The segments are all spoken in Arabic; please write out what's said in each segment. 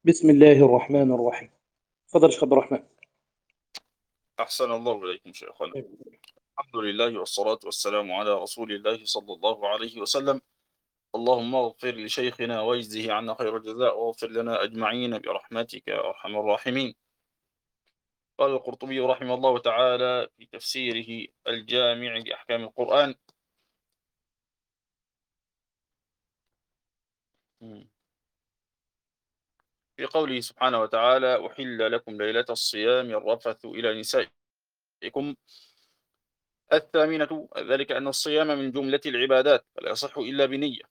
بسم الله الرحمن الرحيم. تفضل شيخ عبد الرحمن. أحسن الله إليكم شيخنا. الحمد لله والصلاة والسلام على رسول الله صلى الله عليه وسلم. اللهم اغفر لشيخنا واجزه عنا خير الجزاء واغفر لنا أجمعين برحمتك يا أرحم الراحمين. قال القرطبي رحمه الله تعالى في تفسيره الجامع لأحكام القرآن: في قوله سبحانه وتعالى: أحل لكم ليلة الصيام الرفث إلى نسائكم. الثامنة ذلك أن الصيام من جملة العبادات فلا يصح إلا بنية،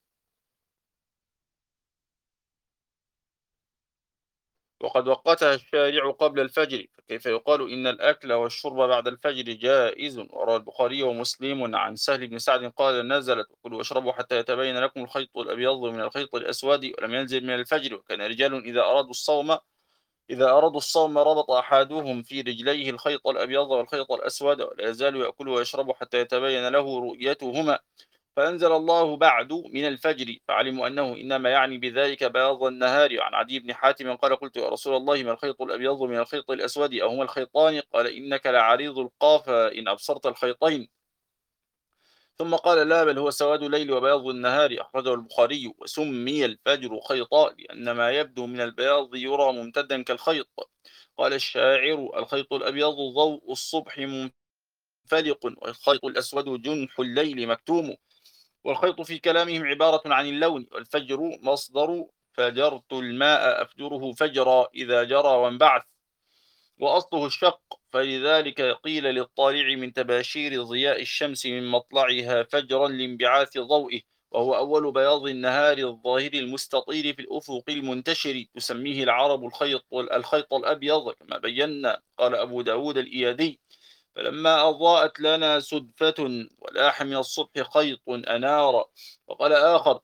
وقد وقتها الشارع قبل الفجر، فكيف يقال إن الأكل والشرب بعد الفجر جائز؟ وروى البخاري ومسلم عن سهل بن سعد قال: نزلت: وكلوا واشربوا حتى يتبين لكم الخيط الأبيض من الخيط الأسود، ولم ينزل من الفجر. وكان رجال إذا أرادوا الصوم ربط أحدهم في رجليه الخيط الأبيض والخيط الأسود، ولا يزال يأكل ويشرب حتى يتبين له رؤيتهما. فأنزل الله بعد من الفجر، فعلموا أنه إنما يعني بذلك بياض النهار. عن عدي بن حاتم قال: قلت يا رسول الله، ما الخيط الأبيض من الخيط الأسود، أو هما الخيطان؟ قال: إنك لعريض القافى إن أبصرت الخيطين. ثم قال: لا، بل هو سواد الليل وبياض النهار. أخرجه البخاري. وسمي الفجر خيطا لأن ما يبدو من البياض يرى ممتدا كالخيط. قال الشاعر: الخيط الأبيض ضوء الصبح منفلق، والخيط الأسود جنح الليل مكتوم. والخيط في كلامهم عبارة عن اللون. والفجر مصدر فجرت الماء أفجره فجرا إذا جرى وانبعث، وأصله الشق، فلذلك قيل للطالع من تباشير ضياء الشمس من مطلعها فجرا لانبعاث ضوئه، وهو أول بياض النهار الظاهر المستطير في الأفق المنتشر، تسميه العرب الخيط الأبيض كما بينا. قال أبو داود الإيادي: فلما أضاءت لنا سدفة ولاح من الصبح خيط أنار. وقال آخر: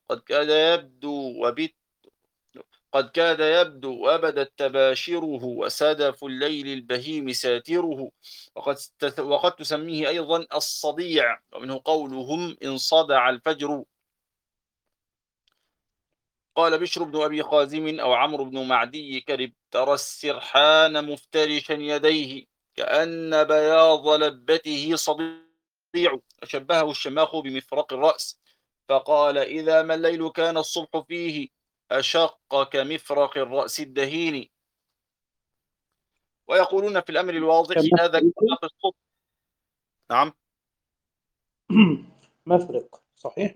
قد كاد يبدو وبدت تباشره، وسدف الليل البهيم ساتره. وقد تسميه أيضا الصديع، ومنه قولهم: إن صدع الفجر. قال بشر بن أبي خازم أو عمرو بن معدي كرب: ترى السرحان مفترشا يديه كأن بياض لبته صديع. شبهه الشماخ بمفرق الرأس، فقال: إذا ما الليل كان الصبح فيه أشق كمفرق الرأس الدهين. ويقولون في الأمر الواضح: هذا كفلق الصبح. نعم. مفرق صحيح.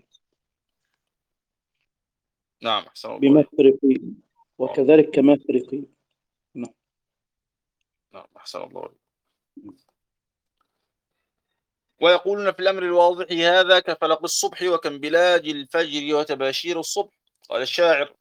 نعم، أحسن الله عليك. بمفرق وكذلك كمفرق. نعم. نعم، أحسن الله عليك. ويقولون في الأمر الواضح: هذا كفلق الصبح وكانبلاج الفجر وتباشير الصبح. قال الشاعر: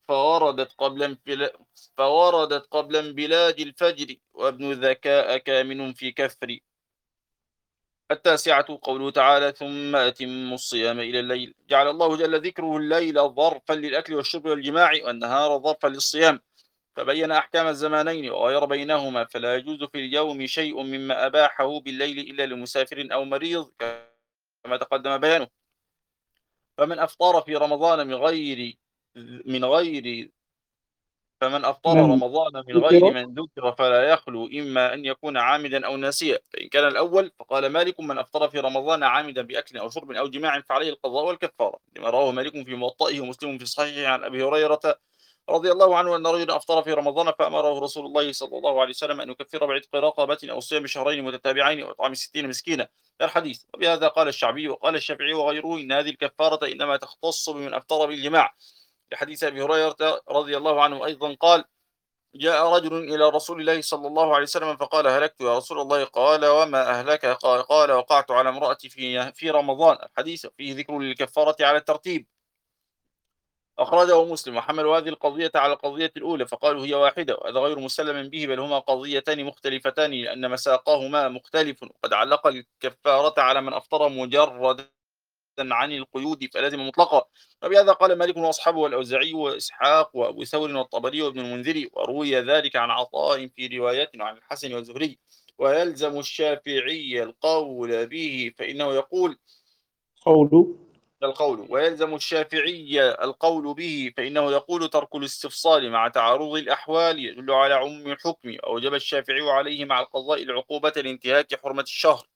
فوردت قبل انبلاج الفجر، وابن ذكاء كامن في كفر. التاسعة قوله تعالى: ثم أتموا الصيام إلى الليل. جعل الله جل ذكره الليل ظرفا للأكل والشرب والجماع، والنهار ظرفا للصيام، فبين أحكام الزمانين وغير بينهما، فلا يجوز في اليوم شيء مما أباحه بالليل إلا لمسافر أو مريض كما تقدم بيانه. فمن أفطر في رمضان من غير فمن أفطر من رمضان من غير ذكر من ذكر فلا يخلو إما أن يكون عامدا أو ناسيا. فإن كان الأول فقال مالك: من أفطر في رمضان عامدا بأكل أو شرب أو جماع فعليه القضاء والكفارة، لما رواه مالك في موطئه ومسلم في صحيحه عن أبي هريرة رضي الله عنه أن رجلا أفطر في رمضان فأمره رسول الله صلى الله عليه وسلم أن يكفر بعتق رقبة أو صيام شهرين متتابعين أو إطعام 60 مسكينا. الحديث. وبهذا قال الشعبي وقال الشافعي وغيره إن هذه الكفارة إنما تختص بمن أفطر بالجماع، لحديث أبي هريرة رضي الله عنه أيضا قال: جاء رجل إلى رسول الله صلى الله عليه وسلم فقال: هلكت يا رسول الله. قال: وما أهلك؟ قال: وقعت على امرأتي في رمضان. الحديث فيه ذكر للكفارة على الترتيب. أخرجه مسلم وحملوا هذه القضية على القضية الأولى فقالوا هي واحدة، وهذا غير مسلم به، بل هما قضيتان مختلفتان لأن مساقهما مختلف. وقد علق الكفارة على من أفطر مجردا عن القيود فلازم مطلقا. وبهذا قال مالك وأصحابه والأوزاعي وإسحاق وأبو ثور والطبري وابن المنذر، وروي ذلك عن عطاء في روايات عن الحسن والزهري. ويلزم الشافعي القول به، فإنه يقول: قوله القول. ويلزم الشافعي القول به، فإنه يقول ترك الاستفصال مع تعارض الأحوال يدل على عموم الحكم، أوجب الشافعي عليه مع القضاء العقوبة لانتهاك حرمة الشهر.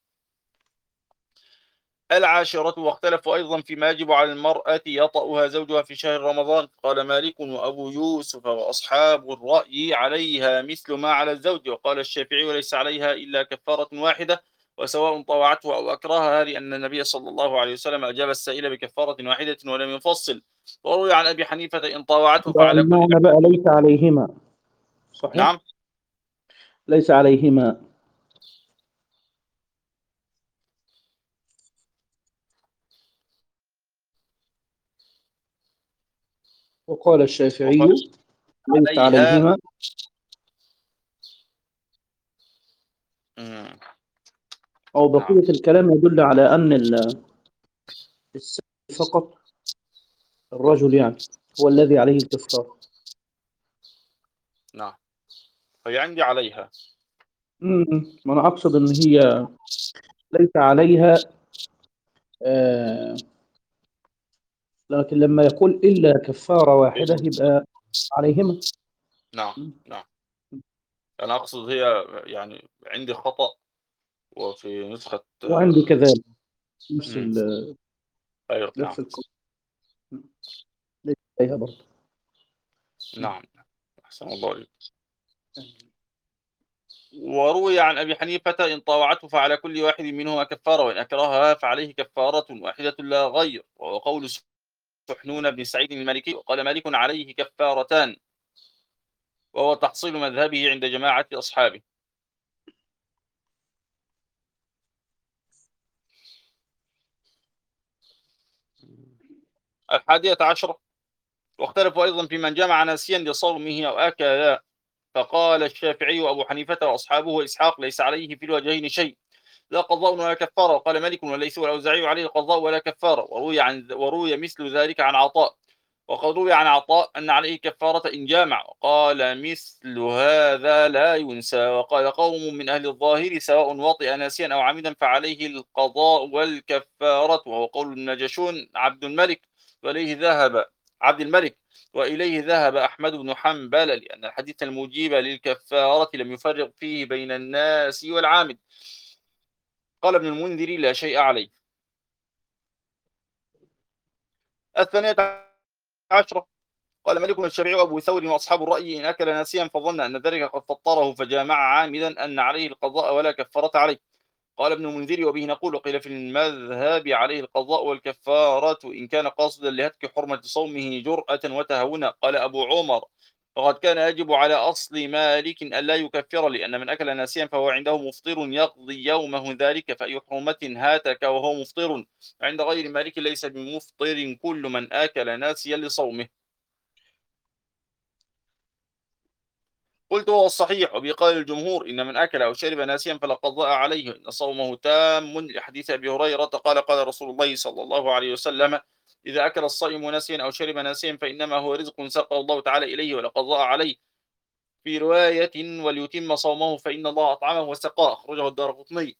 العاشرة. واختلفوا أيضا فيما يجب على المرأة يطأها زوجها في شهر رمضان. قال مالك وأبو يوسف وأصحاب الرأي عليها مثل ما على الزوج. وقال الشافعي وليس عليها إلا كفارة واحدة، وسواء طوعته أو أكرهها، لأن النبي صلى الله عليه وسلم أجاب السائل بكفارة واحدة ولم يفصل. وروي عن أبي حنيفة إن طاوعته فعلى كل. المعنى بقى ليس عليهما. صحيح. نعم. ليس عليهما. وقال الشافعي وقال ليس عليها. عليهما. مم. أو نعم. بقية الكلام يدل على أن السيد فقط، الرجل يعني، هو الذي عليه الكفارة. نعم. فهي عندي عليها. ما أنا أقصد أن هي ليس عليها. آه لكن لما يقول إلا كفارة واحدة يبقى عليهما. نعم. مم. نعم. أنا أقصد هي يعني عندي خطأ، وفي نسخة وعندي كذلك نفس مم. أيوة. نعم. نفس القول. ليس عليها برضه. مم. نعم. أحسن الله إليك. وروي عن أبي حنيفة إن طاوعته فعلى كل واحد منهما كفارة، وإن أكرهها فعليه كفارة واحدة لا غير. وهو قول سحنون بن سعيد المالكي. وقال مالك عليه كفارتان، وهو تحصيل مذهبه عند جماعة أصحابه. الحادية عشرة. واختلفوا أيضا في من جمع ناسيا لصومه أو أكل. فقال الشافعي وأبو حنيفة وأصحابه وإسحاق ليس عليه في الوجهين شيء، لا قضاء ولا كفارة. وقال مالك والليث والأوزاعي عليه القضاء ولا كفارة. وروي مثل ذلك عن عطاء. وقد روي عن عطاء أن عليه كفارة إن جامع. وقال مثل هذا لا ينسى. وقال قوم من أهل الظاهر سواء وطئ ناسيا أو عمدا فعليه القضاء والكفارة. وهو قول النجشون عبد الملك. وإليه ذهب أحمد بن حنبل، لأن الحديث المجيب للكفارة لم يفرق فيه بين الناس والعامد. قال ابن المنذر لا شيء عليه. الثانية عشرة. قال مالك والشافعي وأبو ثور وأصحاب الرأي إن أكل ناسيا فظن أن ذلك قد فطره فجامع عامدا أن عليه القضاء ولا كفارة عليه. قال ابن المنذر وبه نقول. وقيل في المذهب عليه القضاء والكفارة إن كان قاصدا لهتك حرمة صومه جرأة وتهونا. قال أبو عمر فقد كان يجب على أصل مالك ألا يكفر، لأن من أكل ناسيا فهو عنده مفطر يقضي يومه ذلك، فأي حرمة هاتك وهو مفطر. عند غير مالك ليس بمفطر كل من آكل ناسيا لصومه. قلت هو الصحيح، وبه قال الجمهور إن من أكل أو شرب ناسيا فلا قضاء عليه، إن صومه تام، لحديث أبي هريرة قال قال رسول الله صلى الله عليه وسلم إذا أكل الصائم ناسيا أو شرب ناسيا فإنما هو رزق ساقه الله تعالى إليه ولا قضاء عليه. في رواية وليتم صومه فإن الله أطعمه وسقاه، أخرجه الدارقطني.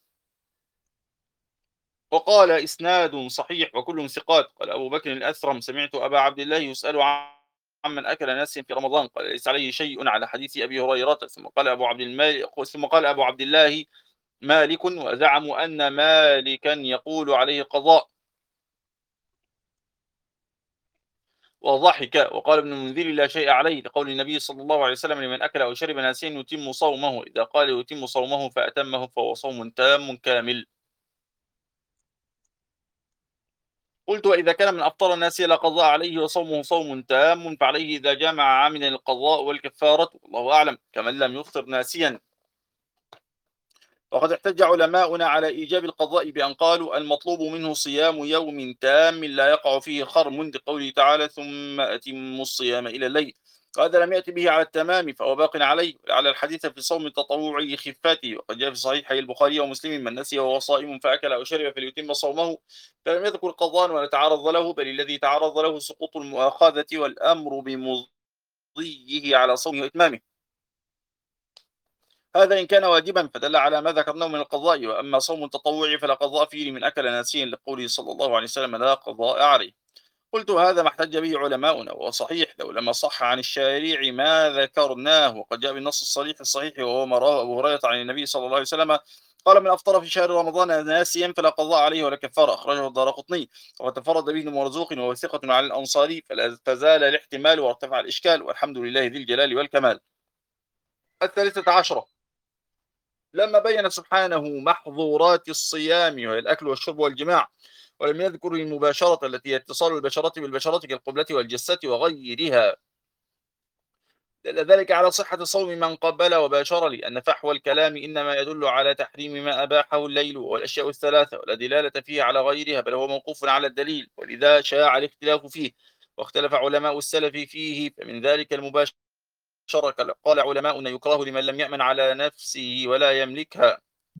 وقال إسناد صحيح وكلهم ثقات. قال أبو بكر الأثرم سمعت أبا عبد الله يسأل عمن أكل ناسيا في رمضان قال ليس عليه شيء، على حديث أبي هريرة. ثم قال أبو عبد الله مالك، وزعموا أن مالكا يقول عليه قضاء. وضحك. وقال ابن المنذر لا شيء عليه، لقول النبي صلى الله عليه وسلم لمن أكل أو شرب ناسيا يتم صومه، إذا قال يتم صومه فأتمه فهو صوم تام كامل. قلت وإذا كان من أفطر الناس لا قضاء عليه وصومه صوم تام فعليه إذا جامع عاملا القضاء والكفارة، والله أعلم، كمن لم يفطر ناسيا. وقد احتج علماؤنا على إيجاب القضاء بأن قالوا المطلوب منه صيام يوم تام لا يقع فيه خرم، لقوله تعالى ثم أتموا الصيام إلى الليل. وهذا لم يأتي به على التمام فهو باق عليه، على الحديث في صوم التطوع لخفته. وقد جاء في صحيحي البخاري ومسلم من نسي وهو صائم فأكل أو شرب فليتم صومه، فلم يذكر قضاء ولا تعرض له، بل الذي تعرض له سقوط المؤاخذة والأمر بمضيه على صومه وإتمامه. هذا إن كان واجبا فدل على ما ذكرناه من القضاء، وأما صوم التطوع فلا قضاء فيه لمن أكل ناسيا لقوله صلى الله عليه وسلم لا قضاء عليه. قلت هذا ما احتج به علماؤنا، وهو صحيح لو لما صح عن الشارع ما ذكرناه، وقد جاء بالنص الصريح الصحيح وهو ما رواه أبو هريرة عن النبي صلى الله عليه وسلم قال من أفطر في شهر رمضان ناسيا فلا قضاء عليه ولا كفارة، أخرجه الدارقطني وتفرد به ابن مرزوق وهو ثقة على الأنصاري، فزال الاحتمال وارتفع الإشكال، والحمد لله ذي الجلال والكمال. 13 لما بين سبحانه محظورات الصيام وهي الأكل والشرب والجماع، ولم يذكر المباشرة التي هي اتصال البشرة بالبشرة كالقبلة والجسة وغيرها، دل ذلك على صحة صوم من قبل وباشر، لأن فحوى الكلام إنما يدل على تحريم ما أباحه الليل والأشياء الثلاثة، ولا دلالة فيه على غيرها، بل هو موقوف على الدليل، ولذا شاع الاختلاف فيه، واختلف علماء السلف فيه، فمن ذلك المباشرة قال علماؤنا يكره لمن لم يأمن على نفسه ولا يملكها.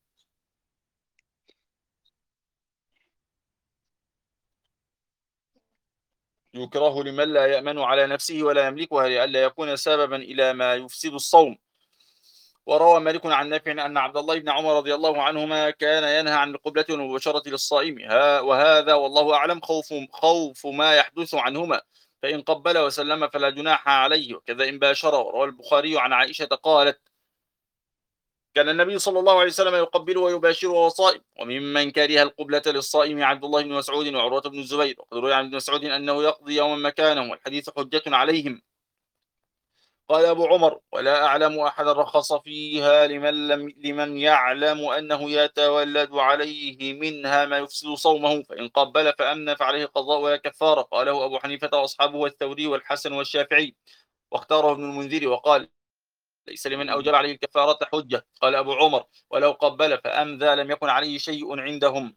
يكره لمن لا يأمن على نفسه ولا يملكها لئلا يكون سببا إلى ما يفسد الصوم. وروى مالك عن نافع أن عبد الله بن عمر رضي الله عنهما كان ينهى عن القبلة والمباشرة للصائم، وهذا والله أعلم خوف ما يحدث عنهما، فإن قبل وسلم فلا جناح عليه، وكذا إن باشر. وروى البخاري عن عائشة قالت كان النبي صلى الله عليه وسلم يقبل ويباشر وهو صائم. وممن كره القبلة للصائم عبد الله بن مسعود وعروة بن الزبير، وقد روي عن ابن مسعود أنه يقضي يوما مكانه، والحديث حجة عليهم. قال أبو عمر ولا أعلم أحدا رخص فيها لمن يعلم أنه يتولد عليه منها ما يفسد صومه، فإن قبل فأمن فعليه قضاء ولا كفارة. قاله أبو حنيفة وأصحابه والثوري والحسن والشافعي، واختاره ابن المنذر وقال ليس لمن أوجب عليه الكفارة حجة. قال أبو عمر ولو قبل فأمذى لم يكن عليه شيء عندهم.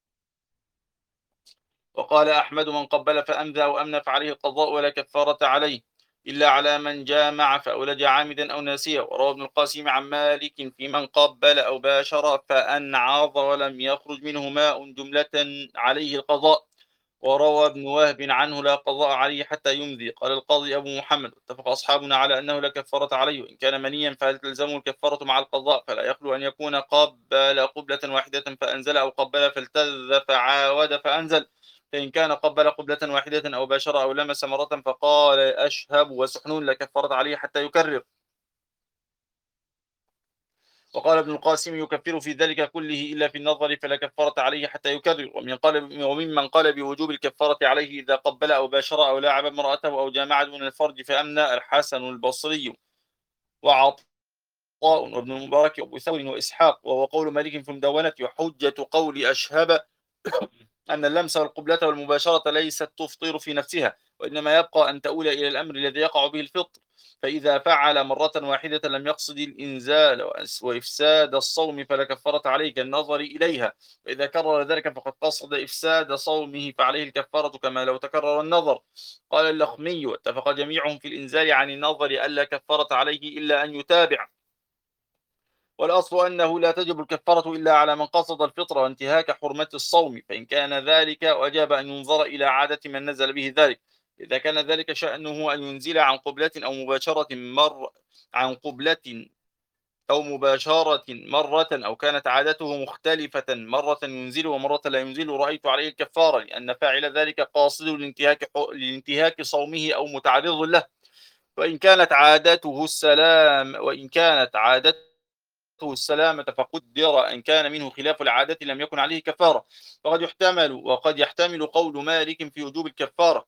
وقال أحمد من قبل فأمذى وأمنى فعليه القضاء ولا كفارة عليه إلا على من جامع فأولج عامدا أو ناسيا. وروى ابن القاسم عن مالك في من قبل أو باشر فأنعض ولم يخرج منه ماء جملة عليه القضاء. وروى ابن وهب عنه لا قضاء عليه حتى يمضي. قال القاضي أبو محمد اتفق أصحابنا على أنه لا كفارة عليه، وإن كان منيا فهل تلزمه الكفارة مع القضاء، فلا يخلو أن يكون قبل قبلة واحدة فأنزل أو قبل فالتذ فعاود فأنزل، فإن كان قبل قبلة واحدة أو باشر أو لمس مرة فقال أشهب وسحنون لا كفارة عليه حتى يكرر. وقال ابن القاسم يكفر في ذلك كله إلا في النظر فلا كفارة عليه حتى يكرر. وممن قال بوجوب الكفارة عليه إذا قبل أو باشر أو لاعب امرأته أو جامع دون الفرج فأمنى الحسن البصري وعطاء وابن المبارك وابو ثور وإسحاق، وهو قول مالك في المدونة. وحجة قول أشهب أن اللمس والقبلة والمباشرة ليست تفطر في نفسها، وإنما يبقى أن تؤول إلى الأمر الذي يقع به الفطر، فإذا فعل مرة واحدة لم يقصد الإنزال وإفساد الصوم فلا كفارة عليه كالنظر إليها، وإذا كرر ذلك فقد قصد إفساد صومه فعليه الكفارة كما لو تكرر النظر. قال اللخمي واتفق جميعهم في الإنزال عن النظر ألا كفارة عليه إلا أن يتابع، والأصل أنه لا تجب الكفارة إلا على من قصد الفطر وانتهاك حرمة الصوم، فإن كان ذلك وجب أن ينظر إلى عادة من نزل به ذلك. إذا كان ذلك شأنه أن ينزل عن قبلة أو مباشرة عن قبلة أو مباشرة مرة، أو كانت عادته مختلفة مرة ينزل ومرة لا ينزل، رأيت عليه الكفارة، لأن فاعل ذلك قاصد لانتهاك صومه أو متعرض له. وإن كانت عادته السلامة فقدر أن كان منه خلاف العادة لم يكن عليه كفارة. وقد يحتمل قول مالك في وجوب الكفارة،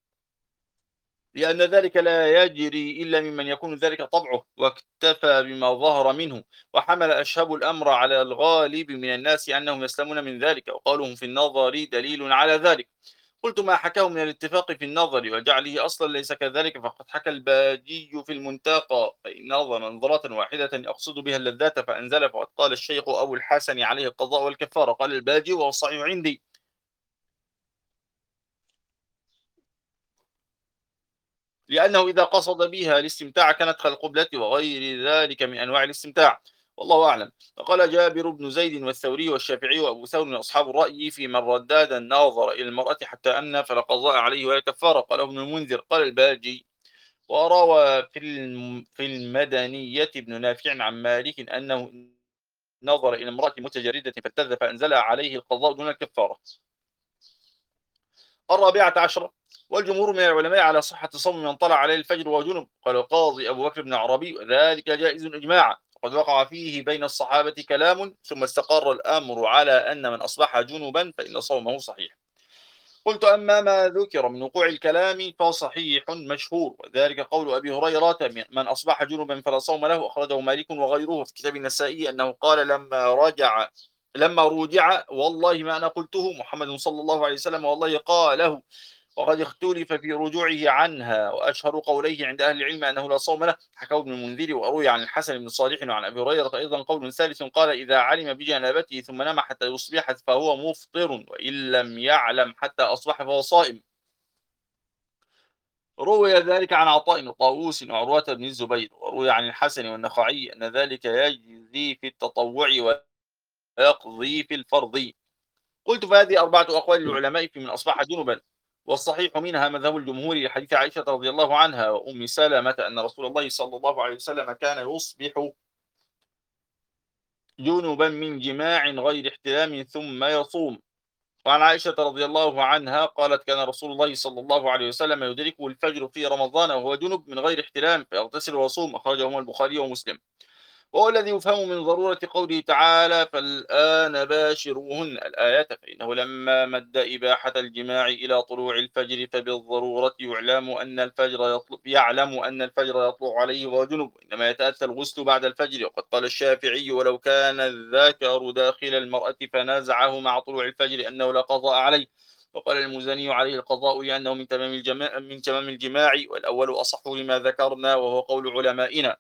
لأن ذلك لا يجري إلا ممن يكون ذلك طبعه، واكتفى بما ظهر منه. وحمل أشهب الأمر على الغالب من الناس أنهم يسلمون من ذلك، وقولهم في النظر دليل على ذلك. قلت ما حكاه من الاتفاق في النظر وجعله أصلا ليس كذلك، فقد حكى الباجي في المنتقى فإن نظر منظرة واحدة يقصد بها اللذات فأنزل، فقد قال الشيخ أبو الحسن عليه القضاء والكفارة. قال الباجي وهو الصحيح عندي لأنه إذا قصد بها الاستمتاع كانت كالقبلة وغير ذلك من أنواع الاستمتاع، والله أعلم. وقال جابر بن زيد والثوري والشافعي وأبو ثور أصحاب الرأي في من رداد الناظر إلى المرأة حتى أمنى فلا قضاء عليه ولا كفارة. قال ابن المنذر قال الباجي وروى في المدنية ابن نافع عن مالك أنه نظر إلى امرأة متجردة فابتز فأنزلها عليه القضاء دون الكفارة. 14 والجمهور من العلماء على صحة صوم من طلع عليه الفجر وهو جنب، قال القاضي أبو بكر بن عربي وذلك جائز إجماعا، وقد وقع فيه بين الصحابة كلام ثم استقر الأمر على أن من أصبح جنبا فإن صومه صحيح. قلت أما ما ذكر من وقوع الكلام فصحيح مشهور، وذلك قول أبي هريرة من أصبح جنبا فلا صوم له، أخرجه مالك وغيره في كتاب النسائي أنه قال لما رجع والله ما أنا قلته محمد صلى الله عليه وسلم والله قاله، وقد اختلف في رجوعه عنها، وأشهر قوليه عند أهل العلم أنه لا صوم له، حكاه ابن المنذر وأروي عن الحسن بن صالح وعن أبي هريرة أيضا قول ثالث قال إذا علم بجنابته ثم نام حتى يصبح فهو مفطر، وإن لم يعلم حتى أصبح فهو صائم. روي ذلك عن عطاء وطاووس وعروة بن الزبير، وروي عن الحسن والنخعي أن ذلك يجزي في التطوع ويقضي في الفرض. قلت فهذه 4 أقوال العلماء في من أصبح جنبا، والصحيح منها مذهب الجمهور لحديث عائشة رضي الله عنها وأم سلمة أن رسول الله صلى الله عليه وسلم كان يصبح جنبا من جماع غير احتلام ثم يصوم. وعن عائشة رضي الله عنها قالت كان رسول الله صلى الله عليه وسلم يدركه الفجر في رمضان وهو جنب من غير احتلام فيغتسل ويصوم، أخرجهما البخاري ومسلم. وهو الذي يفهم من ضرورة قوله تعالى فالآن باشروهن الآية، فإنه لما مد إباحة الجماع إلى طلوع الفجر فبالضرورة يعلم أن الفجر يطلع عليه وهو جنب، إنما يتأتى الغسل بعد الفجر. وقد قال الشافعي ولو كان الذاكر داخل المرأة فنازعه مع طلوع الفجر أنه لا قضاء عليه، وقال المزني عليه القضاء لأنه من تمام الجماع، والأول أصح لما ذكرنا وهو قول علمائنا.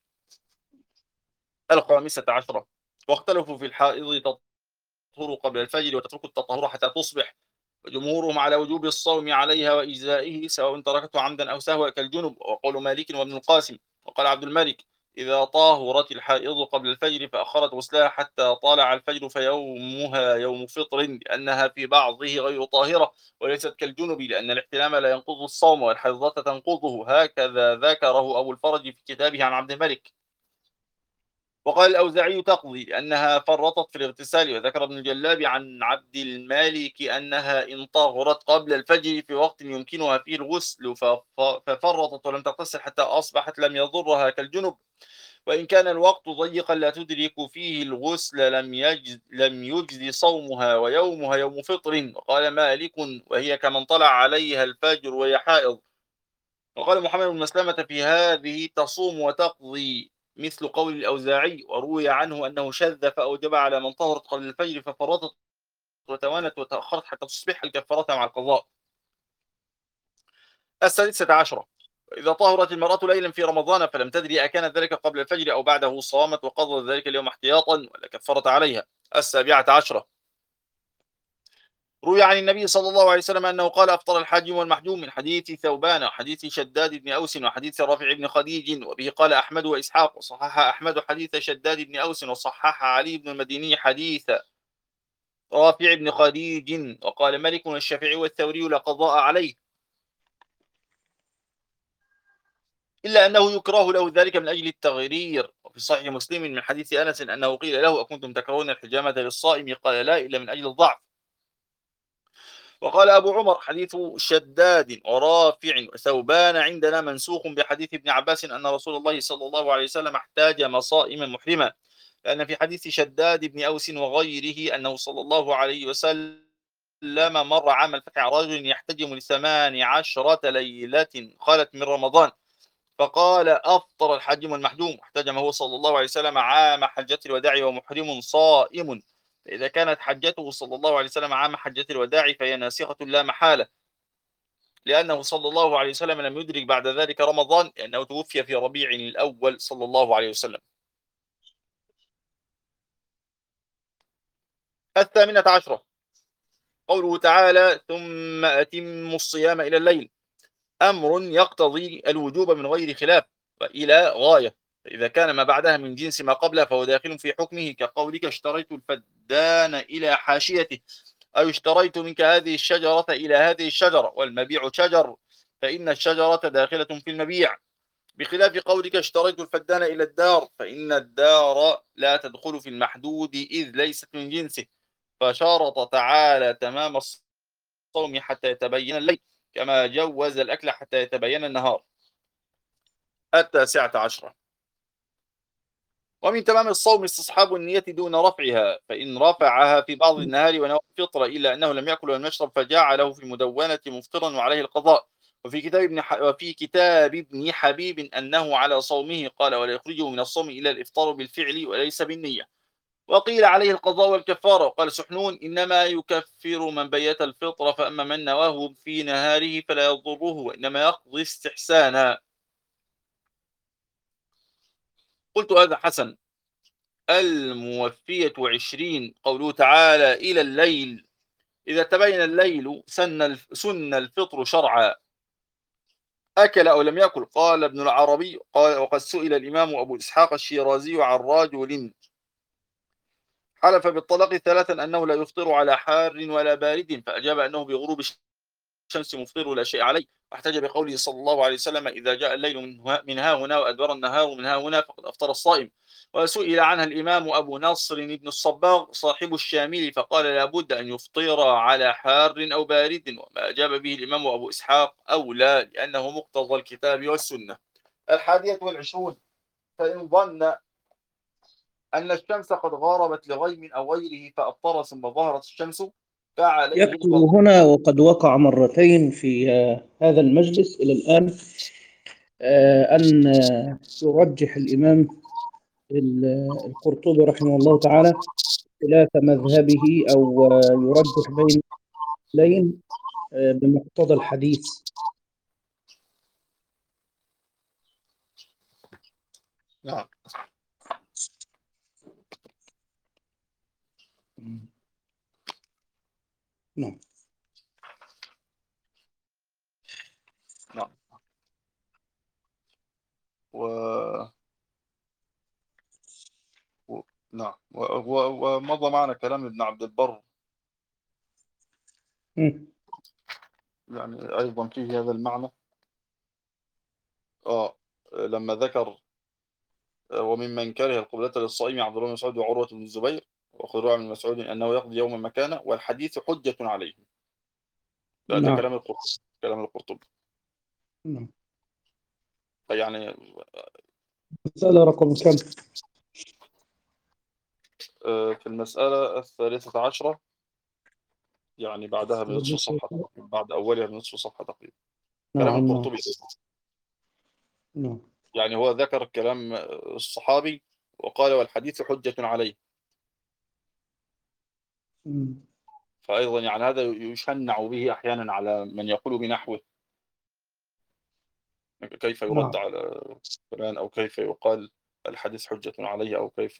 15 واختلفوا في الحائض تطهر قبل الفجر وتترك التطهر حتى تصبح، وجمهورهم على وجوب الصوم عليها وإجزائه سواء تركته عمدا أو سهوا كالجنب، وقول مالك وابن القاسم. وقال عبد الملك إذا طاهرت الحائض قبل الفجر فأخرت غسلها حتى طالع الفجر فيومها يوم فطر، لأنها في بعضه غير طاهرة وليست كالجنب، لأن الاحتلام لا ينقض الصوم والحيضة تنقضه، هكذا ذكره أبو الفرج في كتابه عن عبد الملك. وقال الأوزاعي تقضي لأنها فرطت في الاغتسال. وذكر ابن الجلاب عن عبد المالك أنها إن طهرت قبل الفجر في وقت يمكنها فيه الغسل ففرطت ولم تغتسل حتى أصبحت لم يضرها كالجنب، وإن كان الوقت ضيقا لا تدرك فيه الغسل لم يجز صومها ويومها يوم فطر. وقال مالك وهي كمن طلع عليها الفجر وهي حائض. وقال محمد بن مسلمة في هذه تصوم وتقضي مثل قول الأوزاعي، وروي عنه أنه شذ فأوجب على من طهرت قبل الفجر ففرطت وتوانت وتأخرت حتى تصبح الكفارة مع القضاء. 16 إذا طهرت المرأة ليلا في رمضان فلم تدري أكان ذلك قبل الفجر أو بعده صامت وقضت ذلك اليوم احتياطا ولا كفرت عليها. 17 روي عن النبي صلى الله عليه وسلم أنه قال أفطر الحاجم والمحجوم من حديث ثوبان وحديث شداد بن أوس وحديث رافع بن خديج، وبه قال أحمد وإسحاق، وصحح أحمد حديث شداد بن أوس وصحح علي بن المديني حديث رافع بن خديج، وقال مالك والشافعي والثوري لا قضاء عليه، إلا أنه يكره له ذلك من أجل التغرير. وفي صحيح مسلم من حديث أنس أنه قيل له أكنتم تكرهون الحجامة للصائم؟ قال لا إلا من أجل الضعف. وقال أبو عمر حديث شداد ورافع وثوبان عندنا منسوخ بحديث ابن عباس أن رسول الله صلى الله عليه وسلم احتاج صائما محرما، لأن في حديث شداد بن أوس وغيره أنه صلى الله عليه وسلم مر عام الفتح على رجل يحتجم ل18 ليلة خالت من رمضان، فقال أفطر الحاجم المحجوم، احتجم هو صلى الله عليه وسلم عام حجة الوداع ومحرم صائم، فإذا كانت حجته صلى الله عليه وسلم عام حجة الوداع فهي ناسخة لا محالة، لأنه صلى الله عليه وسلم لم يدرك بعد ذلك رمضان لأنه توفي في ربيع الأول صلى الله عليه وسلم. 18 قوله تعالى ثم أتم الصيام إلى الليل، أمر يقتضي الوجوب من غير خلاف وإلى غاية، فإذا كان ما بعدها من جنس ما قبله فهو داخل في حكمه، كقولك اشتريت الفدان إلى حاشيته، أو اشتريت منك هذه الشجرة إلى هذه الشجرة، والمبيع شجر فإن الشجرة داخلة في المبيع. بخلاف قولك اشتريت الفدان إلى الدار، فإن الدار لا تدخل في المحدود إذ ليست من جنسه، فشرط تعالى تمام الصوم حتى يتبين الليل، كما جوز الأكل حتى يتبين النهار. 19. ومن تمام الصوم استصحاب النية دون رفعها، فإن رفعها في بعض النهار ونوى الفطر إلا أنه لم يأكل ولم يشرب فجعله في المدونة مفطرا وعليه القضاء. وفي كتاب ابن حبيب أنه على صومه قال ولا يخرجه من الصوم إلا الإفطار بالفعل وليس بالنية. وقيل عليه القضاء والكفارة. وقال سحنون إنما يكفر من بيت الفطر، فأما من نواه في نهاره فلا يضره وإنما يقضي استحسانا. قلت هذا حسن. الموفية 20 قوله تعالى إلى الليل، إذا تبين الليل سن الفطر شرعا. أكل أو لم يأكل؟ قال ابن العربي قال وقد سئل الإمام أبو إسحاق الشيرازي عن رجل حلف بالطلاق ثلاثا أنه لا يفطر على حار ولا بارد، فأجاب أنه بغروب الشمس مفطر لا شيء عليه، واحتج بقوله صلى الله عليه وسلم إذا جاء الليل من ها هنا وأدبر النهار من ها هنا فقد أفطر الصائم. وسئل عنها الإمام أبو نصر بن الصباغ صاحب الشامل فقال لا بد أن يفطر على حار أو بارد، وما أجاب به الإمام أبو إسحاق أولى لأنه مقتضى الكتاب والسنة. 21. فإن ظن أن الشمس قد غاربت لغيم أو غيره فأفطر ثم ظهرت الشمس فعليه يكتب القضاء. هنا وقد وقع مرتين في هذا المجلس إلى الآن أن يرجح الإمام القرطبي رحمه الله تعالى خلاف مذهبه أو يرجح بين الأصلين بمقتضى الحديث. نعم. نعم. نعم. و... و... نعم ومضى معنا كلام ابن عبد البر مم. يعني أيضا فيه هذا المعنى. لما ذكر وممن كره القبلة للصائم عبد الله بن مسعود وعروة بن الزبير وخروع من مسعود أنه يقضي يوما مكانه والحديث حجة عليه. ده نعم. كلام القرطبي. كلام القرطبي نعم. يعني مسألة رقم كم؟ في المسألة 13 يعني بعدها بنصف صفحة تقريبا، بعد أولها بنصف صفحة تقريبا. كلام نعم. نعم. القرطبي نعم. يعني هو ذكر كلام الصحابي وقال والحديث حجة عليه. مم. فأيضا يعني هذا يشنع به أحيانا على من يقول بنحوه كيف يرد نعم. على فلان أو كيف يقال الحديث حجة عليه أو كيف.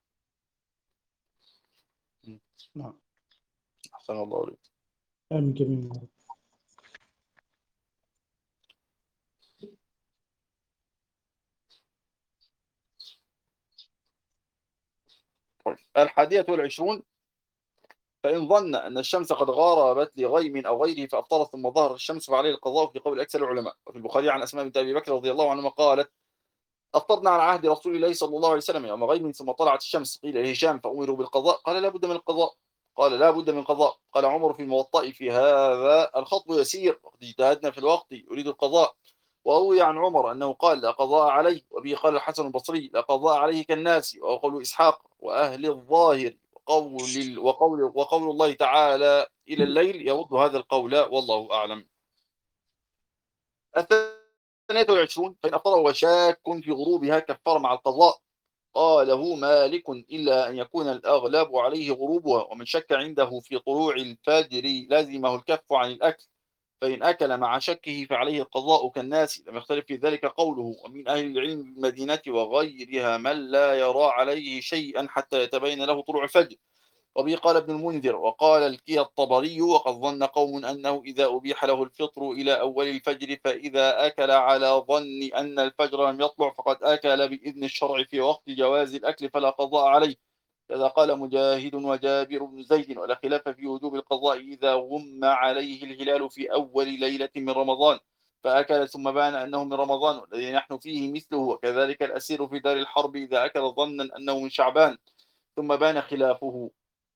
نعم. أحسن الله عليك. آمين جميل. طيب. 21. فإن ظن أن الشمس قد غاربت لغيم أو غيره فأفطر ثم ظهرت الشمس فعليه القضاء في قول أكثر العلماء. وفي البخاري عن أسماء بنت أبي بكر رضي الله عنهما قالت أفطرنا على عهد رسول الله صلى الله عليه وسلم يوم غيم ثم طلعت الشمس قيل لهشام فأمروا بالقضاء قال لا بد من القضاء. قال لا بد من قضاء. قال عمر في الموطأ في هذا الخطب يسير وقد اجتهدنا في الوقت يريد القضاء. وروي عن عمر أنه قال لا قضاء عليه. وبه قال الحسن البصري لا قضاء عليه كالناس. وقول إسحاق وأهل الظاهر وقول الله تعالى إلى الليل يرد هذا القول والله أعلم. 22. فإن أفطر وهو شاك في غروبها كفر مع القضاء. قاله مالك إلا أن يكون الأغلب عليه غروبها ومن شك عنده في طلوع الفجر لازمه الكف عن الأكل، فإن أكل مع شكه فعليه القضاء كالناس لم يختلف في ذلك قوله. ومن أهل العلم بالمدينة وغيرها من لا يرى عليه شيئا حتى يتبين له طلوع الفجر. وبه قال ابن المنذر وقال الكي الطبري وقد ظن قوم أنه إذا أبيح له الفطر إلى أول الفجر فإذا أكل على ظن أن الفجر لم يطلع فقد أكل بإذن الشرع في وقت جواز الأكل فلا قضاء عليه. كذا قال مجاهد وجابر بن زيد ولا خلاف في وجوب القضاء إذا غم عليه الهلال في أول ليلة من رمضان. فأكل ثم بان أنه من رمضان والذي نحن فيه مثله، وكذلك الأسير في دار الحرب إذا أكل ظنا أنه من شعبان ثم بان خلافه.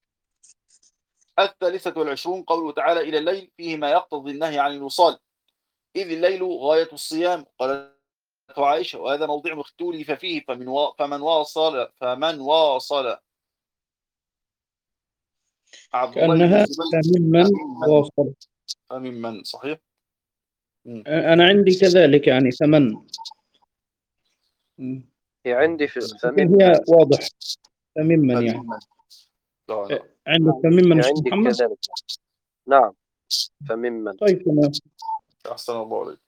23 قوله تعالى: إلى الليل، فيه ما يقتضي النهي عن الوصال، إذ الليل غاية الصيام، قالت عائشة، وهذا موضع اختلف فيه، فمن واصل عبد الله بن كأنها الزبير. فممن واصل. فممن صحيح. أنا عندي كذلك يعني فمن. هي عندي لكن هي فممن. واضح فممن يعني. فممن. لا لا. عندك فممن هي أستاذ عندي محمد؟ كذلك. نعم، فممن. طيب تمام. أحسن الله عليك.